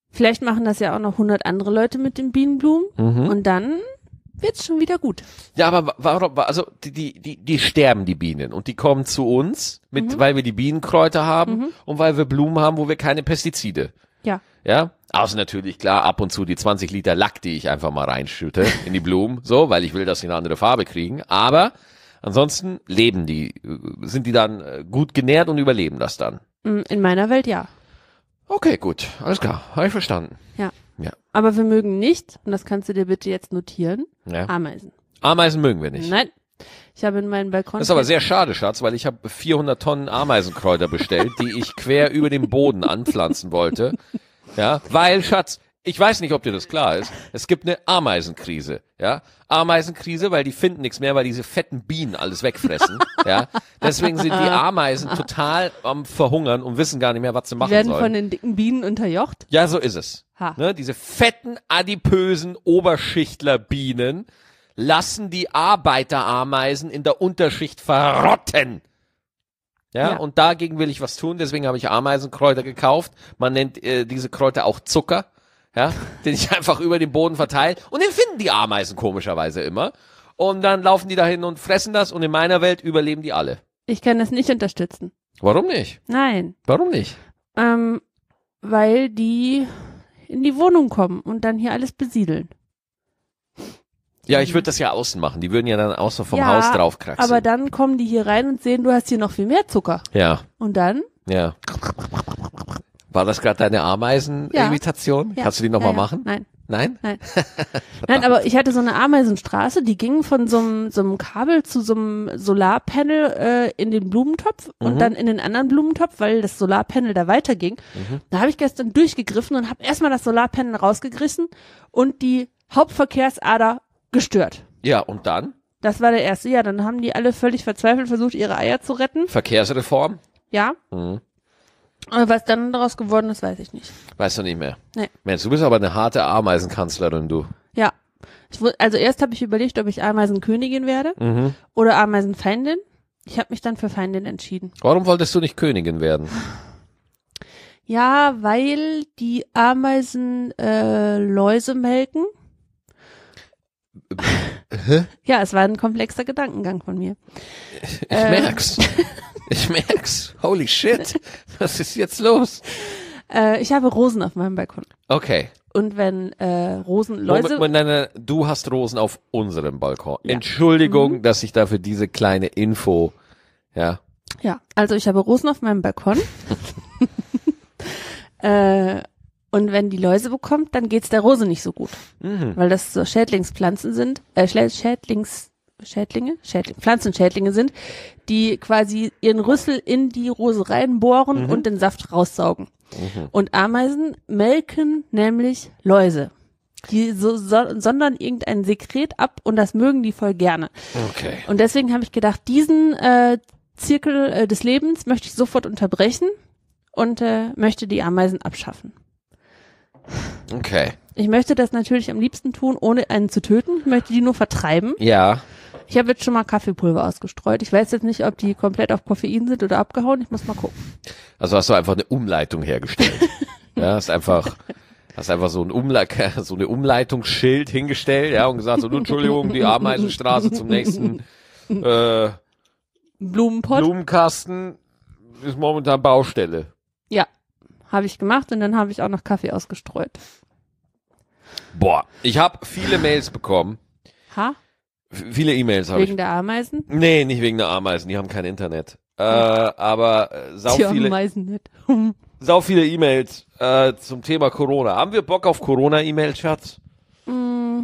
Vielleicht machen das ja auch noch hundert andere Leute mit den Bienenblumen Mhm. und dann wird's schon wieder gut. Ja, aber warum, also die, die, die, die sterben, die Bienen, und die kommen zu uns, mit, Mhm. weil wir die Bienenkräuter haben Mhm. und weil wir Blumen haben, wo wir keine Pestizide. Ja. Ja, außer natürlich, klar, ab und zu die zwanzig Liter Lack, die ich einfach mal reinschütte in die Blumen, so, weil ich will, dass sie eine andere Farbe kriegen, aber ansonsten leben die, äh, sind die dann äh, gut genährt und überleben das dann. Mm, In meiner Welt ja. Okay, gut, alles klar, habe ich verstanden. Ja. Ja. Aber wir mögen nicht, und das kannst du dir bitte jetzt notieren, Ja. Ameisen. Ameisen mögen wir nicht. Nein. Ich habe in meinen Balkon. Das ist aber sehr schade, Schatz, weil ich habe vierhundert Tonnen Ameisenkräuter bestellt, die ich quer über den Boden anpflanzen wollte. Ja, weil, Schatz, ich weiß nicht, ob dir das klar ist, es gibt eine Ameisenkrise. Ja, Ameisenkrise, weil die finden nichts mehr, weil diese fetten Bienen alles wegfressen. Ja, deswegen sind die Ameisen total am Verhungern und wissen gar nicht mehr, was sie Die machen werden sollen. von den dicken Bienen unterjocht. Ja, so ist es. Ha. Ne, diese fetten, adipösen Oberschichtlerbienen lassen die Arbeiterameisen in der Unterschicht verrotten. Ja, Ja. und dagegen will ich was tun, deswegen habe ich Ameisenkräuter gekauft. Man nennt äh, diese Kräuter auch Zucker, ja, den ich einfach über den Boden verteile. Und den finden die Ameisen komischerweise immer. Und dann laufen die dahin und fressen das, und in meiner Welt überleben die alle. Ich kann das nicht unterstützen. Warum nicht? Nein. Warum nicht? Ähm, weil die in die Wohnung kommen und dann hier alles besiedeln. Ja, ich würde das ja außen machen. Die würden ja dann außen vom Ja, Haus draufkraxeln. Aber dann kommen die hier rein und sehen, du hast hier noch viel mehr Zucker. ja, Und dann? ja. War das gerade deine Ameisen-Imitation? Ja. Kannst du die nochmal Ja, ja. machen? Nein. Nein? Nein. Nein, aber ich hatte so eine Ameisenstraße, die ging von so einem, so einem Kabel zu so einem Solarpanel äh, in den Blumentopf und Mhm. dann in den anderen Blumentopf, weil das Solarpanel da weiterging. Mhm. Da habe ich gestern durchgegriffen und habe erstmal das Solarpanel rausgerissen und die Hauptverkehrsader gestört. Ja, und dann? Das war der erste. Ja, dann haben die alle völlig verzweifelt versucht, ihre Eier zu retten. Verkehrsreform? Ja. Mhm. Aber was dann daraus geworden ist, weiß ich nicht. Weißt du nicht mehr. Nee. Mensch, du bist aber eine harte Ameisenkanzlerin, du. Ja. Ich, wu- also erst habe ich überlegt, ob ich Ameisenkönigin werde Mhm. oder Ameisenfeindin. Ich habe mich dann für Feindin entschieden. Warum wolltest du nicht Königin werden? Ja, weil die Ameisen äh, Läuse melken. Ja, es war ein komplexer Gedankengang von mir. Ich Äh. merk's. Ich merk's. Holy shit. Was ist jetzt los? Äh, ich habe Rosen auf meinem Balkon. Okay. Und wenn äh, Rosen Läuse... Moment, Moment, du hast Rosen auf unserem Balkon. Ja. Entschuldigung, Mhm. dass ich dafür diese kleine Info, ja. Ja, also ich habe Rosen auf meinem Balkon. äh, und wenn die Läuse bekommt, dann geht's der Rose nicht so gut. Mhm. Weil das so Schädlingspflanzen sind, äh, Schlä- Schädlings, Schädlinge? Schädling, Pflanzenschädlinge sind, die quasi ihren Rüssel in die Rose reinbohren Mhm. und den Saft raussaugen. Mhm. Und Ameisen melken nämlich Läuse. Die so, so, sondern irgendein Sekret ab und das mögen die voll gerne. Okay. Und deswegen habe ich gedacht, diesen äh, Zirkel äh, des Lebens möchte ich sofort unterbrechen und äh, möchte die Ameisen abschaffen. Okay. Ich möchte das natürlich am liebsten tun, ohne einen zu töten. Ich möchte die nur vertreiben. Ja. Ich habe jetzt schon mal Kaffeepulver ausgestreut. Ich weiß jetzt nicht, ob die komplett auf Koffein sind oder abgehauen. Ich muss mal gucken. Also hast du einfach eine Umleitung hergestellt. Ja, hast einfach, hast einfach so ein Umle so eine Umleitungsschild hingestellt, ja, und gesagt, so, du, Entschuldigung, die Ameisenstraße zum nächsten äh, Blumenpott. Blumenkasten ist momentan Baustelle. Ja, habe ich gemacht und dann habe ich auch noch Kaffee ausgestreut. Boah, ich habe viele Mails bekommen. Ha? F- Viele E-Mails habe ich. Wegen der Ameisen? Nee, nicht wegen der Ameisen, die haben kein Internet. Äh, aber äh, sau Die viele, Ameisen nicht. sau viele E-Mails äh, zum Thema Corona. Haben wir Bock auf Corona-E-Mails, Schatz? Mm.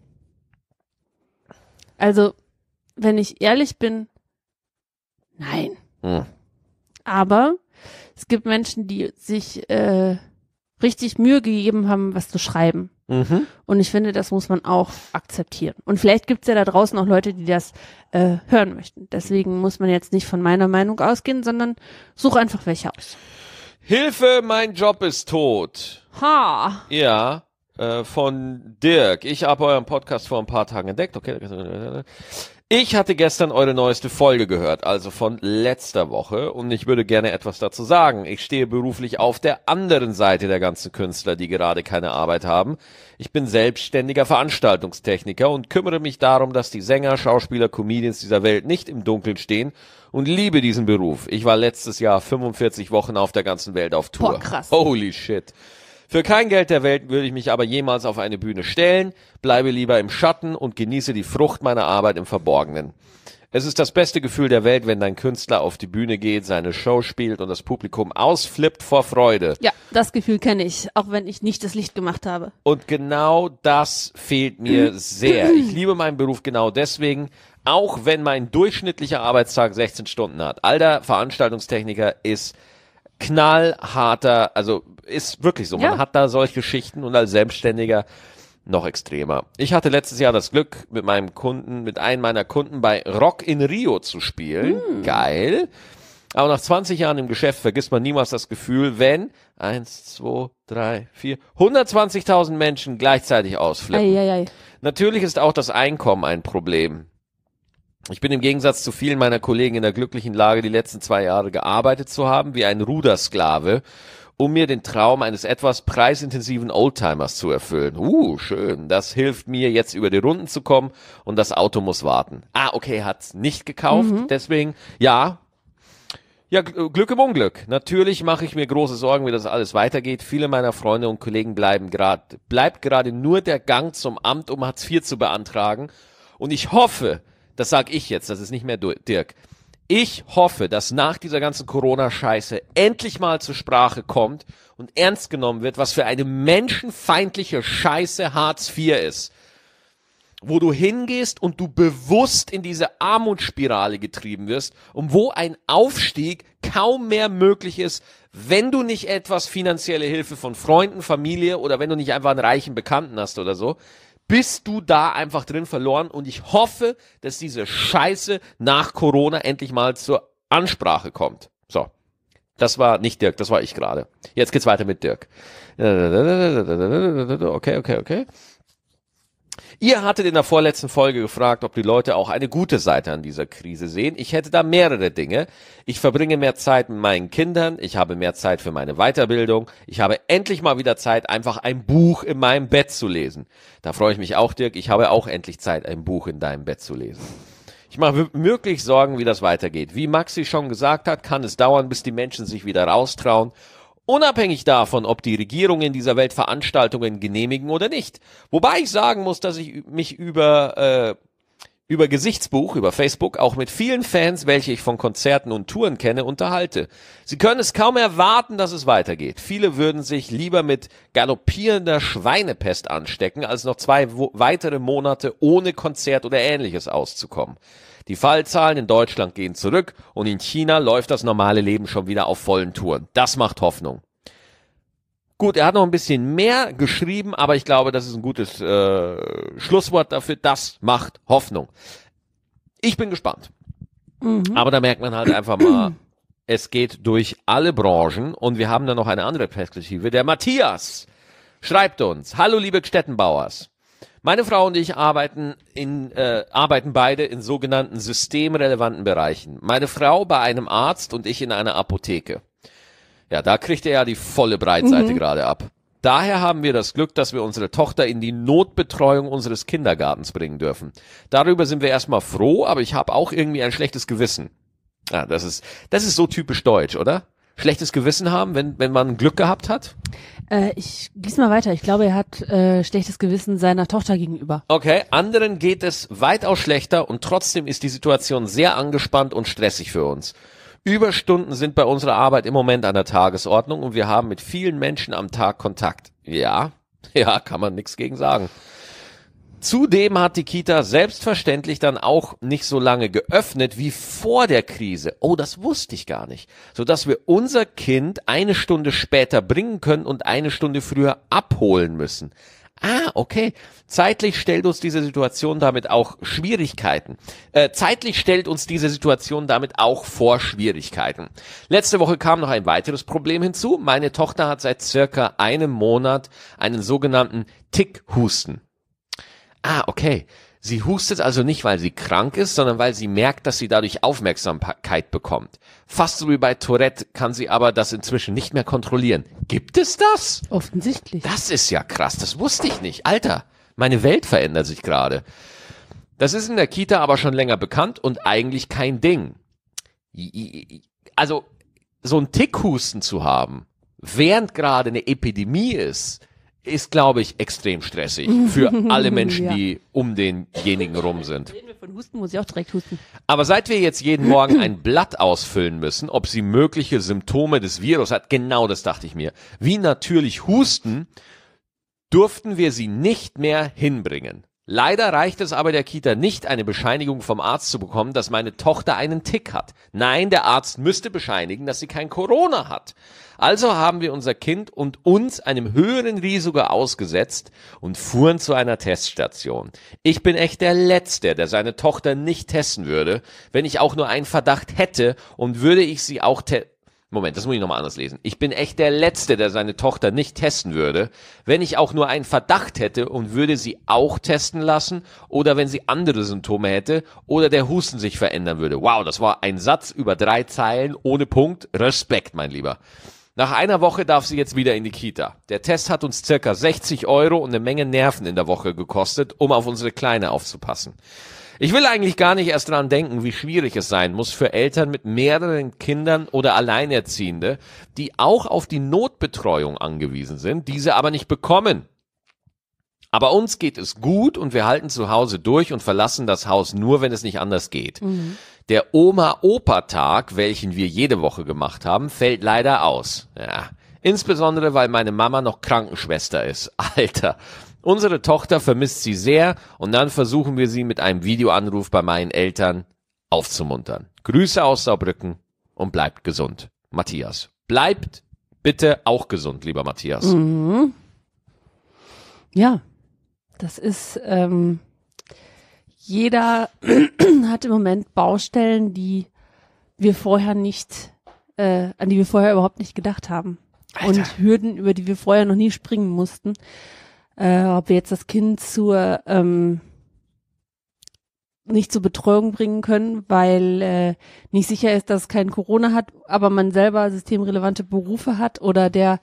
Also, wenn ich ehrlich bin, nein. Hm. Aber es gibt Menschen, die sich äh, richtig Mühe gegeben haben, was zu schreiben. Mhm. Und ich finde, das muss man auch akzeptieren. Und vielleicht gibt's ja da draußen auch Leute, die das äh, hören möchten. Deswegen muss man jetzt nicht von meiner Meinung ausgehen, sondern such einfach welche aus. Hilfe, mein Job ist tot. Ha! Ja, äh, von Dirk. Ich habe euren Podcast vor ein paar Tagen entdeckt. Okay. Ich hatte gestern eure neueste Folge gehört, also von letzter Woche, und ich würde gerne etwas dazu sagen. Ich stehe beruflich auf der anderen Seite der ganzen Künstler, die gerade keine Arbeit haben. Ich bin selbstständiger Veranstaltungstechniker und kümmere mich darum, dass die Sänger, Schauspieler, Comedians dieser Welt nicht im Dunkeln stehen, und liebe diesen Beruf. Ich war letztes Jahr fünfundvierzig Wochen auf der ganzen Welt auf Tour. Boah, krass. Holy shit. Für kein Geld der Welt würde ich mich aber jemals auf eine Bühne stellen, bleibe lieber im Schatten und genieße die Frucht meiner Arbeit im Verborgenen. Es ist das beste Gefühl der Welt, wenn dein Künstler auf die Bühne geht, seine Show spielt und das Publikum ausflippt vor Freude. Ja, das Gefühl kenne ich, auch wenn ich nicht das Licht gemacht habe. Und genau das fehlt mir sehr. Ich liebe meinen Beruf genau deswegen, auch wenn mein durchschnittlicher Arbeitstag sechzehn Stunden hat. Alter Veranstaltungstechniker ist knallharter, also ist wirklich so. Man Ja. hat da solche Schichten und als Selbstständiger noch extremer. Ich hatte letztes Jahr das Glück, mit meinem Kunden, mit einem meiner Kunden bei Rock in Rio zu spielen. Hm. Geil. Aber nach zwanzig Jahren im Geschäft vergisst man niemals das Gefühl, wenn eins, zwei, drei, vier, hundertzwanzigtausend Menschen gleichzeitig ausflippen. Eieiei. Natürlich ist auch das Einkommen ein Problem. Ich bin im Gegensatz zu vielen meiner Kollegen in der glücklichen Lage, die letzten zwei Jahre gearbeitet zu haben, wie ein Rudersklave, um mir den Traum eines etwas preisintensiven Oldtimers zu erfüllen. Uh, schön. Das hilft mir, jetzt über die Runden zu kommen, und das Auto muss warten. Ah, okay, hat's nicht gekauft, Mhm. deswegen, ja. Ja, Gl- Glück im Unglück. Natürlich mache ich mir große Sorgen, wie das alles weitergeht. Viele meiner Freunde und Kollegen bleiben gerade, bleibt gerade nur der Gang zum Amt, um Hartz vier zu beantragen. Und ich hoffe, das sag ich jetzt, das ist nicht mehr Du- Dirk. Ich hoffe, dass nach dieser ganzen Corona-Scheiße endlich mal zur Sprache kommt und ernst genommen wird, was für eine menschenfeindliche Scheiße Hartz vier ist. Wo du hingehst und du bewusst in diese Armutsspirale getrieben wirst und wo ein Aufstieg kaum mehr möglich ist, wenn du nicht etwas finanzielle Hilfe von Freunden, Familie oder wenn du nicht einfach einen reichen Bekannten hast oder so, bist du da einfach drin verloren, und ich hoffe, dass diese Scheiße nach Corona endlich mal zur Ansprache kommt. So. Das war nicht Dirk, das war ich gerade. Jetzt geht's weiter mit Dirk. Okay, okay, okay. Ihr hattet in der vorletzten Folge gefragt, ob die Leute auch eine gute Seite an dieser Krise sehen. Ich hätte da mehrere Dinge. Ich verbringe mehr Zeit mit meinen Kindern, ich habe mehr Zeit für meine Weiterbildung, ich habe endlich mal wieder Zeit, einfach ein Buch in meinem Bett zu lesen. Da freue ich mich auch, Dirk, ich habe auch endlich Zeit, ein Buch in deinem Bett zu lesen. Ich mache mir wirklich Sorgen, wie das weitergeht. Wie Maxi schon gesagt hat, kann es dauern, bis die Menschen sich wieder raustrauen. Unabhängig davon, ob die Regierungen dieser Welt Veranstaltungen genehmigen oder nicht. Wobei ich sagen muss, dass ich mich über äh, über Gesichtsbuch, über Facebook, auch mit vielen Fans, welche ich von Konzerten und Touren kenne, unterhalte. Sie können es kaum erwarten, dass es weitergeht. Viele würden sich lieber mit galoppierender Schweinepest anstecken, als noch zwei wo- weitere Monate ohne Konzert oder Ähnliches auszukommen. Die Fallzahlen in Deutschland gehen zurück und in China läuft das normale Leben schon wieder auf vollen Touren. Das macht Hoffnung. Gut, er hat noch ein bisschen mehr geschrieben, aber ich glaube, das ist ein gutes äh, Schlusswort dafür. Das macht Hoffnung. Ich bin gespannt. Mhm. Aber da merkt man halt einfach mal, es geht durch alle Branchen, und wir haben da noch eine andere Perspektive. Der Matthias schreibt uns: Hallo liebe Stettenbauers. Meine Frau und ich arbeiten in äh, arbeiten beide in sogenannten systemrelevanten Bereichen. Meine Frau bei einem Arzt und ich in einer Apotheke. Ja, da kriegt er ja die volle Breitseite gerade ab. Daher haben wir das Glück, dass wir unsere Tochter in die Notbetreuung unseres Kindergartens bringen dürfen. Darüber sind wir erstmal froh, aber ich habe auch irgendwie ein schlechtes Gewissen. Ja, das ist das ist so typisch deutsch, oder? Schlechtes Gewissen haben, wenn wenn man Glück gehabt hat? Äh, ich lies mal weiter. Ich glaube, er hat äh, schlechtes Gewissen seiner Tochter gegenüber. Okay, anderen geht es weitaus schlechter, und trotzdem ist die Situation sehr angespannt und stressig für uns. Überstunden sind bei unserer Arbeit im Moment an der Tagesordnung, und wir haben mit vielen Menschen am Tag Kontakt. Ja, ja, kann man nichts gegen sagen. Zudem hat die Kita selbstverständlich dann auch nicht so lange geöffnet wie vor der Krise. Oh, das wusste ich gar nicht. Sodass wir unser Kind eine Stunde später bringen können und eine Stunde früher abholen müssen. Ah, okay. Zeitlich stellt uns diese Situation damit auch Schwierigkeiten. Äh, zeitlich stellt uns diese Situation damit auch vor Schwierigkeiten. Letzte Woche kam noch ein weiteres Problem hinzu. Meine Tochter hat seit circa einem Monat einen sogenannten Tickhusten. Ah, okay. Sie hustet also nicht, weil sie krank ist, sondern weil sie merkt, dass sie dadurch Aufmerksamkeit bekommt. Fast so wie bei Tourette kann sie aber das inzwischen nicht mehr kontrollieren. Gibt es das? Offensichtlich. Das ist ja krass, das wusste ich nicht. Alter, meine Welt verändert sich gerade. Das ist in der Kita aber schon länger bekannt und eigentlich kein Ding. Also, so einen Tickhusten zu haben, während gerade eine Epidemie ist, ist, glaube ich, extrem stressig für alle Menschen, ja. die um denjenigen rum sind. Reden wir von Husten, muss ich auch direkt husten. Aber seit wir jetzt jeden Morgen ein Blatt ausfüllen müssen, ob sie mögliche Symptome des Virus hat, genau das dachte ich mir, wie natürlich Husten, durften wir sie nicht mehr hinbringen. Leider reicht es aber der Kita nicht, eine Bescheinigung vom Arzt zu bekommen, dass meine Tochter einen Tick hat. Nein, der Arzt müsste bescheinigen, dass sie kein Corona hat. Also haben wir unser Kind und uns einem höheren Risiko ausgesetzt und fuhren zu einer Teststation. Ich bin echt der Letzte, der seine Tochter nicht testen würde, wenn ich auch nur einen Verdacht hätte und würde ich sie auch te- Moment, das muss ich nochmal anders lesen. Ich bin echt der Letzte, der seine Tochter nicht testen würde, wenn ich auch nur einen Verdacht hätte und würde sie auch testen lassen oder wenn sie andere Symptome hätte oder der Husten sich verändern würde. Wow, das war ein Satz über drei Zeilen ohne Punkt. Respekt, mein Lieber. Nach einer Woche darf sie jetzt wieder in die Kita. Der Test hat uns circa sechzig Euro und eine Menge Nerven in der Woche gekostet, um auf unsere Kleine aufzupassen. Ich will eigentlich gar nicht erst dran denken, wie schwierig es sein muss für Eltern mit mehreren Kindern oder Alleinerziehende, die auch auf die Notbetreuung angewiesen sind, diese aber nicht bekommen. Aber uns geht es gut und wir halten zu Hause durch und verlassen das Haus nur, wenn es nicht anders geht. Mhm. Der Oma-Opa-Tag, welchen wir jede Woche gemacht haben, fällt leider aus. Ja, insbesondere, weil meine Mama noch Krankenschwester ist. Alter. Unsere Tochter vermisst sie sehr und dann versuchen wir sie mit einem Videoanruf bei meinen Eltern aufzumuntern. Grüße aus Saarbrücken und bleibt gesund. Matthias. Bleibt bitte auch gesund, lieber Matthias. Mhm. Ja, das ist, ähm, jeder hat im Moment Baustellen, die wir vorher nicht, äh, an die wir vorher überhaupt nicht gedacht haben. Alter. Und Hürden, über die wir vorher noch nie springen mussten. Äh, ob wir jetzt das Kind zur ähm, nicht zur Betreuung bringen können, weil äh, nicht sicher ist, dass es kein Corona hat, aber man selber systemrelevante Berufe hat oder der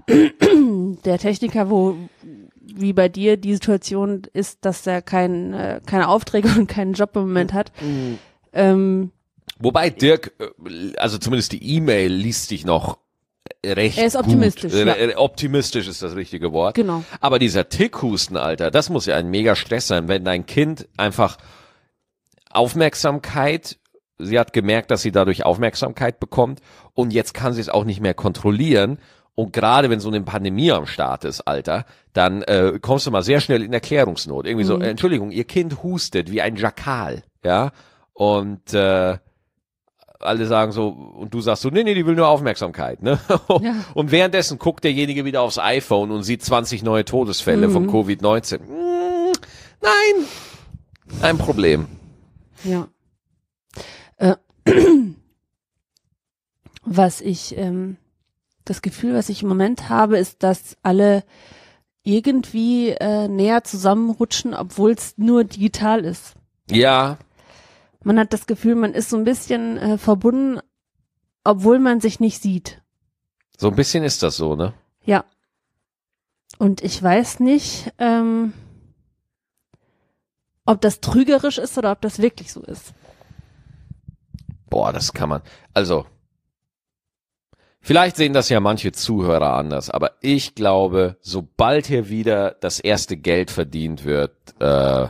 der Techniker, wo wie bei dir die Situation ist, dass er kein, äh, keine Aufträge und keinen Job im Moment hat. Mhm. Ähm, Wobei Dirk, also zumindest die E-Mail liest sich noch recht Er ist optimistisch. Gut. Ja. Optimistisch ist das richtige Wort. Genau. Aber dieser Tickhusten, Alter, das muss ja ein mega Stress sein, wenn dein Kind einfach Aufmerksamkeit, sie hat gemerkt, dass sie dadurch Aufmerksamkeit bekommt und jetzt kann sie es auch nicht mehr kontrollieren. Und gerade wenn so eine Pandemie am Start ist, Alter, dann äh, kommst du mal sehr schnell in Erklärungsnot. Irgendwie mhm. so, äh, Entschuldigung, ihr Kind hustet wie ein Jakal, ja, und äh, alle sagen so, und du sagst so, nee, nee, die will nur Aufmerksamkeit, ne? Ja. Und währenddessen guckt derjenige wieder aufs iPhone und sieht zwanzig neue Todesfälle mhm. von Covid neunzehn. Hm, nein, ein Problem. Ja. Äh, was ich, ähm, das Gefühl, was ich im Moment habe, ist, dass alle irgendwie äh, näher zusammenrutschen, obwohl es nur digital ist. Ja. Man hat das Gefühl, man ist so ein bisschen äh, verbunden, obwohl man sich nicht sieht. So ein bisschen ist das so, ne? Ja. Und ich weiß nicht, ähm, ob das trügerisch ist oder ob das wirklich so ist. Boah, das kann man, also, vielleicht sehen das ja manche Zuhörer anders, aber ich glaube, sobald hier wieder das erste Geld verdient wird, äh,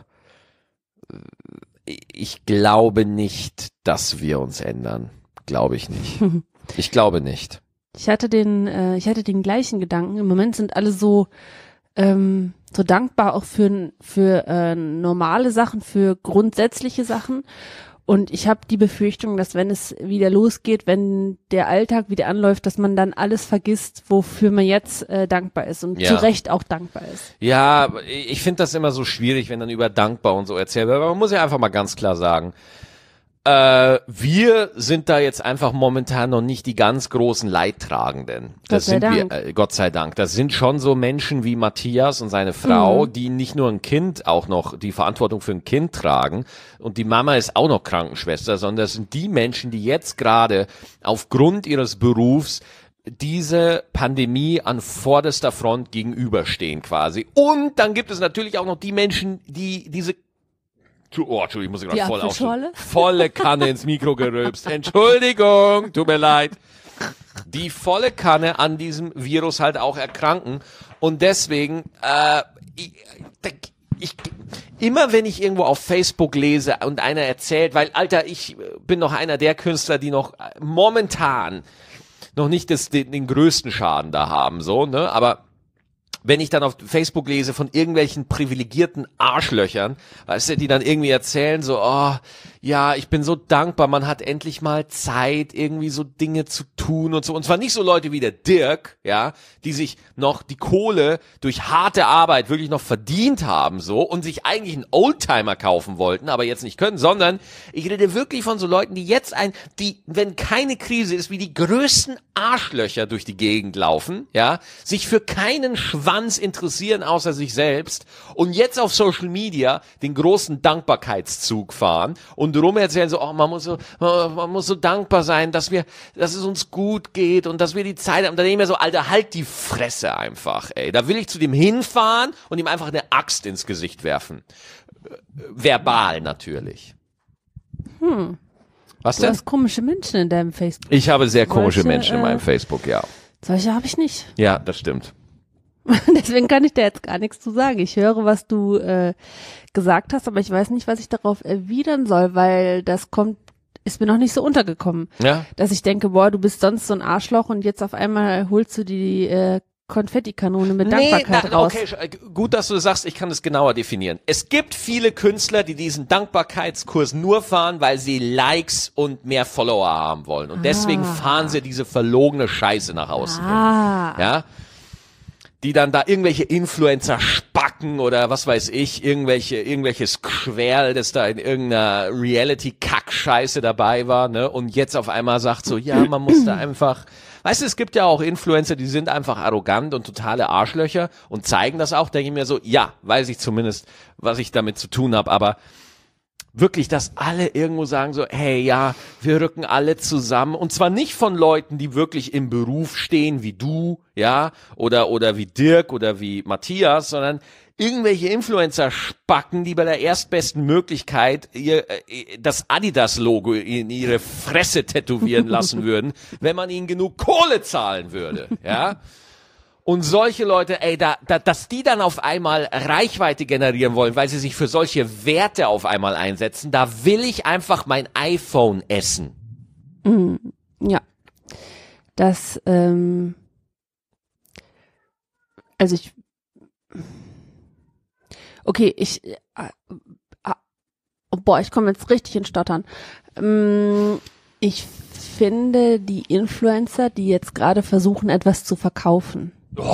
ich glaube nicht, dass wir uns ändern. Glaube ich nicht. Ich glaube nicht. Ich hatte den, äh, ich hatte den gleichen Gedanken. Im Moment sind alle so, ähm, so dankbar auch für, für äh, normale Sachen, für grundsätzliche Sachen. Und ich habe die Befürchtung, dass wenn es wieder losgeht, wenn der Alltag wieder anläuft, dass man dann alles vergisst, wofür man jetzt äh, dankbar ist und ja. zu Recht auch dankbar ist. Ja, ich finde das immer so schwierig, wenn dann über dankbar und so erzählt wird. Aber man muss ja einfach mal ganz klar sagen, äh, wir sind da jetzt einfach momentan noch nicht die ganz großen Leidtragenden. Das Gott sei sind Dank. wir, äh, Gott sei Dank. Das sind schon so Menschen wie Matthias und seine Frau, Mhm. die nicht nur ein Kind, auch noch die Verantwortung für ein Kind tragen. Und die Mama ist auch noch Krankenschwester, sondern das sind die Menschen, die jetzt gerade aufgrund ihres Berufs diese Pandemie an vorderster Front gegenüberstehen quasi. Und dann gibt es natürlich auch noch die Menschen, die diese Oh, Entschuldigung, ich muss Die gerade voll Apfelschorle? aufstehen. Volle Kanne ins Mikro gerülpst. Entschuldigung, tut mir leid. Die volle Kanne an diesem Virus halt auch erkranken. Und deswegen, äh, ich, ich, immer wenn ich irgendwo auf Facebook lese und einer erzählt, weil, Alter, ich bin noch einer der Künstler, die noch momentan noch nicht das, den, den größten Schaden da haben, so, ne, aber wenn ich dann auf Facebook lese von irgendwelchen privilegierten Arschlöchern, weißt du, die dann irgendwie erzählen so, oh, ja, ich bin so dankbar, man hat endlich mal Zeit, irgendwie so Dinge zu tun und so. Und zwar nicht so Leute wie der Dirk, ja, die sich noch die Kohle durch harte Arbeit wirklich noch verdient haben, so, und sich eigentlich einen Oldtimer kaufen wollten, aber jetzt nicht können, sondern ich rede wirklich von so Leuten, die jetzt ein, die, wenn keine Krise ist, wie die größten Arschlöcher durch die Gegend laufen, ja, sich für keinen Schwanz interessieren außer sich selbst und jetzt auf Social Media den großen Dankbarkeitszug fahren und rum erzählen so, oh, man muss so, man muss so dankbar sein, dass wir, dass es uns gut geht und dass wir die Zeit haben. Da denke ich mir so, Alter, halt die Fresse einfach, ey. Da will ich zu dem hinfahren und ihm einfach eine Axt ins Gesicht werfen. Verbal natürlich. Hm. Was Du denn? hast komische Menschen in deinem Facebook. Ich habe sehr komische Solche, Menschen in meinem äh, Facebook, ja. Solche habe ich nicht. Ja, das stimmt. Deswegen kann ich da jetzt gar nichts zu sagen. Ich höre, was du äh, gesagt hast, aber ich weiß nicht, was ich darauf erwidern soll, weil das kommt, ist mir noch nicht so untergekommen. Ja. Dass ich denke, boah, du bist sonst so ein Arschloch und jetzt auf einmal holst du die äh, Konfettikanone mit Dankbarkeit na, raus. okay, sch- gut, dass du das sagst, ich kann es genauer definieren. Es gibt viele Künstler, die diesen Dankbarkeitskurs nur fahren, weil sie Likes und mehr Follower haben wollen. Und deswegen Ah. fahren sie diese verlogene Scheiße nach außen. Ah. Ja? Die dann da irgendwelche Influencer spacken oder was weiß ich, irgendwelche, irgendwelches Querl, das da in irgendeiner Reality-Kack-Scheiße dabei war, ne, und jetzt auf einmal sagt so, ja, man muss da einfach, weißt du, es gibt ja auch Influencer, die sind einfach arrogant und totale Arschlöcher und zeigen das auch, denke ich mir so, ja, weiß ich zumindest, was ich damit zu tun habe, aber wirklich, dass alle irgendwo sagen so, hey, ja, wir rücken alle zusammen. Und zwar nicht von Leuten, die wirklich im Beruf stehen, wie du, ja, oder, oder wie Dirk oder wie Matthias, sondern irgendwelche Influencer-Spacken, die bei der erstbesten Möglichkeit ihr, äh, das Adidas-Logo in ihre Fresse tätowieren lassen würden, wenn man ihnen genug Kohle zahlen würde, ja. Und solche Leute, ey, da, da, dass die dann auf einmal Reichweite generieren wollen, weil sie sich für solche Werte auf einmal einsetzen, da will ich einfach mein iPhone essen. Mm, ja. Das, ähm, also ich, okay, ich, äh, äh, oh, boah, ich komme jetzt richtig in Stottern. Ähm, ich finde die Influencer, die jetzt gerade versuchen, etwas zu verkaufen,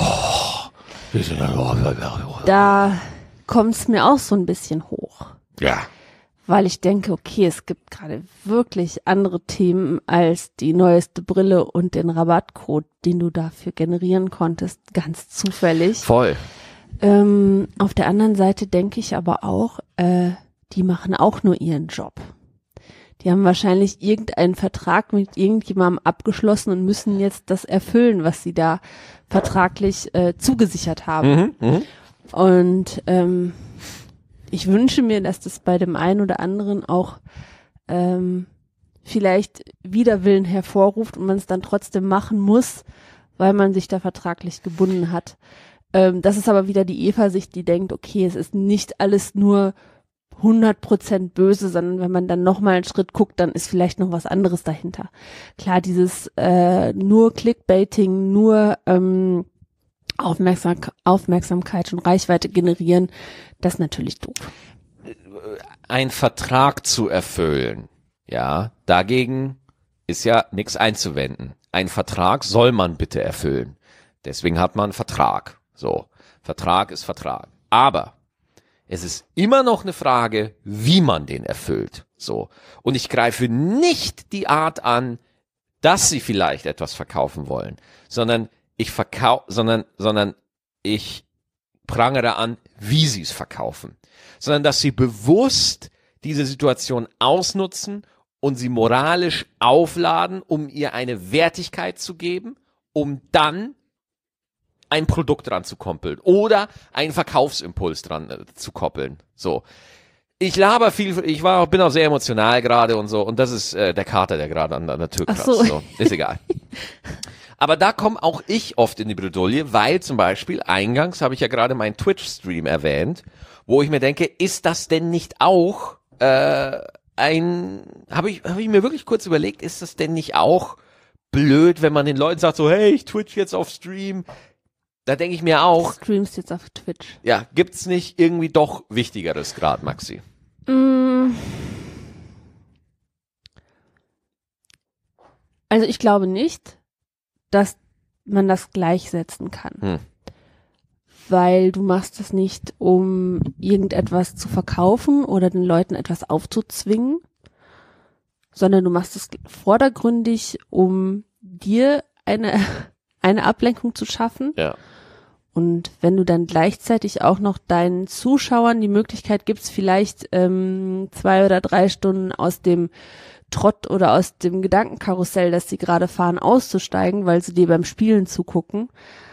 da kommt es mir auch so ein bisschen hoch. Ja. Weil ich denke, okay, es gibt gerade wirklich andere Themen als die neueste Brille und den Rabattcode, den du dafür generieren konntest, ganz zufällig. Voll. Ähm, auf der anderen Seite denke ich aber auch, äh, die machen auch nur ihren Job. Die haben wahrscheinlich irgendeinen Vertrag mit irgendjemandem abgeschlossen und müssen jetzt das erfüllen, was sie da vertraglich äh, zugesichert haben. Mhm, mh. Und ähm, ich wünsche mir, dass das bei dem einen oder anderen auch ähm, vielleicht Widerwillen hervorruft und man es dann trotzdem machen muss, weil man sich da vertraglich gebunden hat. Ähm, das ist aber wieder die Eva-Sicht, die denkt, okay, es ist nicht alles nur hundert Prozent böse, sondern wenn man dann nochmal einen Schritt guckt, dann ist vielleicht noch was anderes dahinter. Klar, dieses äh, nur Clickbaiting, nur ähm, Aufmerksam Aufmerksamkeit und Reichweite generieren, das ist natürlich doof. Ein Vertrag zu erfüllen, ja, dagegen ist ja nichts einzuwenden. Ein Vertrag soll man bitte erfüllen. Deswegen hat man einen Vertrag. So, Vertrag ist Vertrag. Aber Es ist immer noch eine Frage, wie man den erfüllt. So. Und ich greife nicht die Art an, dass sie vielleicht etwas verkaufen wollen, sondern ich verkau, sondern, sondern ich prangere an, wie sie es verkaufen. Sondern, dass sie bewusst diese Situation ausnutzen und sie moralisch aufladen, um ihr eine Wertigkeit zu geben, um dann ein Produkt dran zu koppeln oder einen Verkaufsimpuls dran äh, zu koppeln. So. Ich laber viel, ich war, bin auch sehr emotional gerade und so, und das ist äh, der Kater, der gerade an, an der Tür kratzt. So. So. Ist egal. Aber da komme auch ich oft in die Bredouille, weil zum Beispiel eingangs habe ich ja gerade meinen Twitch-Stream erwähnt, wo ich mir denke, ist das denn nicht auch äh, ein, habe ich, hab ich mir wirklich kurz überlegt, ist das denn nicht auch blöd, wenn man den Leuten sagt so, hey, ich twitch jetzt auf Stream. Da denke ich mir auch, Du streamst jetzt auf Twitch. ja, gibt's nicht irgendwie doch Wichtigeres gerade, Maxi? Mm. Also ich glaube nicht, dass man das gleichsetzen kann. Hm. Weil du machst es nicht, um irgendetwas zu verkaufen oder den Leuten etwas aufzuzwingen, sondern du machst es vordergründig, um dir eine, eine Ablenkung zu schaffen. Ja. Und wenn du dann gleichzeitig auch noch deinen Zuschauern die Möglichkeit gibst, vielleicht ähm, zwei oder drei Stunden aus dem Trott oder aus dem Gedankenkarussell, das sie gerade fahren, auszusteigen, weil sie dir beim Spielen zugucken,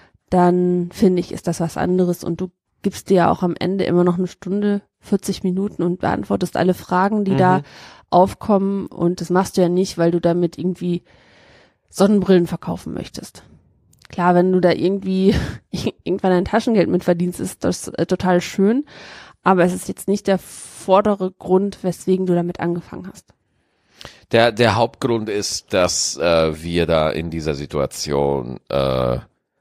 dann finde ich, ist das was anderes. Und du gibst dir ja auch am Ende immer noch eine Stunde, vierzig Minuten und beantwortest alle Fragen, die mhm. da aufkommen. Und das machst du ja nicht, weil du damit irgendwie Sonnenbrillen verkaufen möchtest. Klar, wenn du da irgendwie irgendwann ein Taschengeld mit verdienst, ist das äh, total schön. Aber es ist jetzt nicht der vordere Grund, weswegen du damit angefangen hast. Der, der Hauptgrund ist, dass äh, wir da in dieser Situation äh,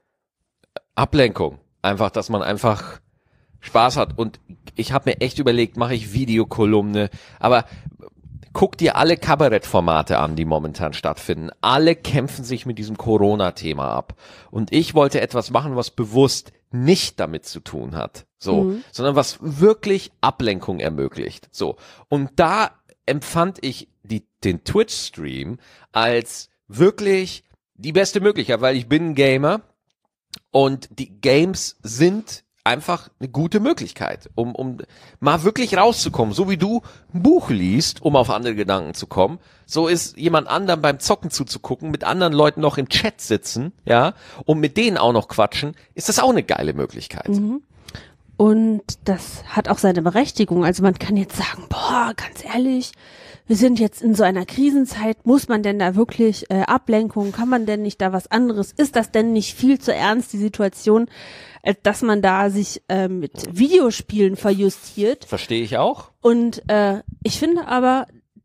Ablenkung, einfach, dass man einfach Spaß hat. Und ich habe mir echt überlegt, mache ich Videokolumne, aber guck dir alle Kabarettformate an, die momentan stattfinden. Alle kämpfen sich mit diesem Corona-Thema ab. Und ich wollte etwas machen, was bewusst nicht damit zu tun hat, so, mhm. sondern was wirklich Ablenkung ermöglicht. So. Und da empfand ich die, den Twitch-Stream als wirklich die beste Möglichkeit, weil ich bin ein Gamer und die Games sind einfach eine gute Möglichkeit, um, um mal wirklich rauszukommen. So wie du ein Buch liest, um auf andere Gedanken zu kommen, so ist jemand anderem beim Zocken zuzugucken, mit anderen Leuten noch im Chat sitzen, ja, und mit denen auch noch quatschen, ist das auch eine geile Möglichkeit. Mhm. Und das hat auch seine Berechtigung. Also man kann jetzt sagen, boah, ganz ehrlich, wir sind jetzt in so einer Krisenzeit, muss man denn da wirklich äh, Ablenkung, kann man denn nicht da was anderes, ist das denn nicht viel zu ernst, die Situation, als dass man da sich äh, mit Videospielen verjustiert. Verstehe ich auch. Und äh, ich finde aber,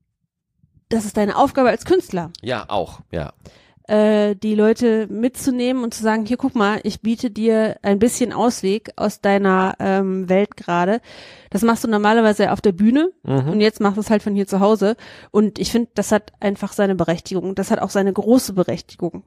das ist deine Aufgabe als Künstler. Ja, auch, ja. Äh, die Leute mitzunehmen und zu sagen, hier guck mal, ich biete dir ein bisschen Ausweg aus deiner ähm, Welt gerade. Das machst du normalerweise auf der Bühne mhm. und jetzt machst du es halt von hier zu Hause. Und ich finde, das hat einfach seine Berechtigung. Das hat auch seine große Berechtigung.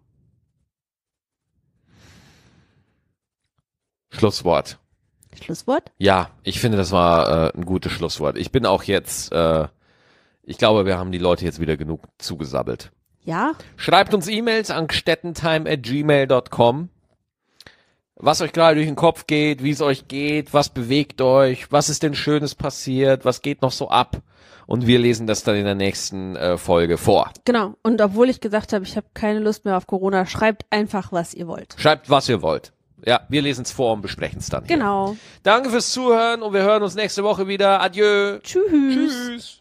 Schlusswort. Schlusswort? Ja, ich finde, das war äh, ein gutes Schlusswort. Ich bin auch jetzt, äh, ich glaube, wir haben die Leute jetzt wieder genug zugesabbelt. Ja. Schreibt uns E-Mails an gstettentime at gmail dot com. Was euch gerade durch den Kopf geht, wie es euch geht, was bewegt euch, was ist denn Schönes passiert, was geht noch so ab? Und wir lesen das dann in der nächsten äh, Folge vor. Genau. Und obwohl ich gesagt habe, ich habe keine Lust mehr auf Corona, schreibt einfach, was ihr wollt. Schreibt, was ihr wollt. Ja, wir lesen es vor und besprechen es dann. Genau. Hier. Danke fürs Zuhören und wir hören uns nächste Woche wieder. Adieu. Tschüss. Tschüss.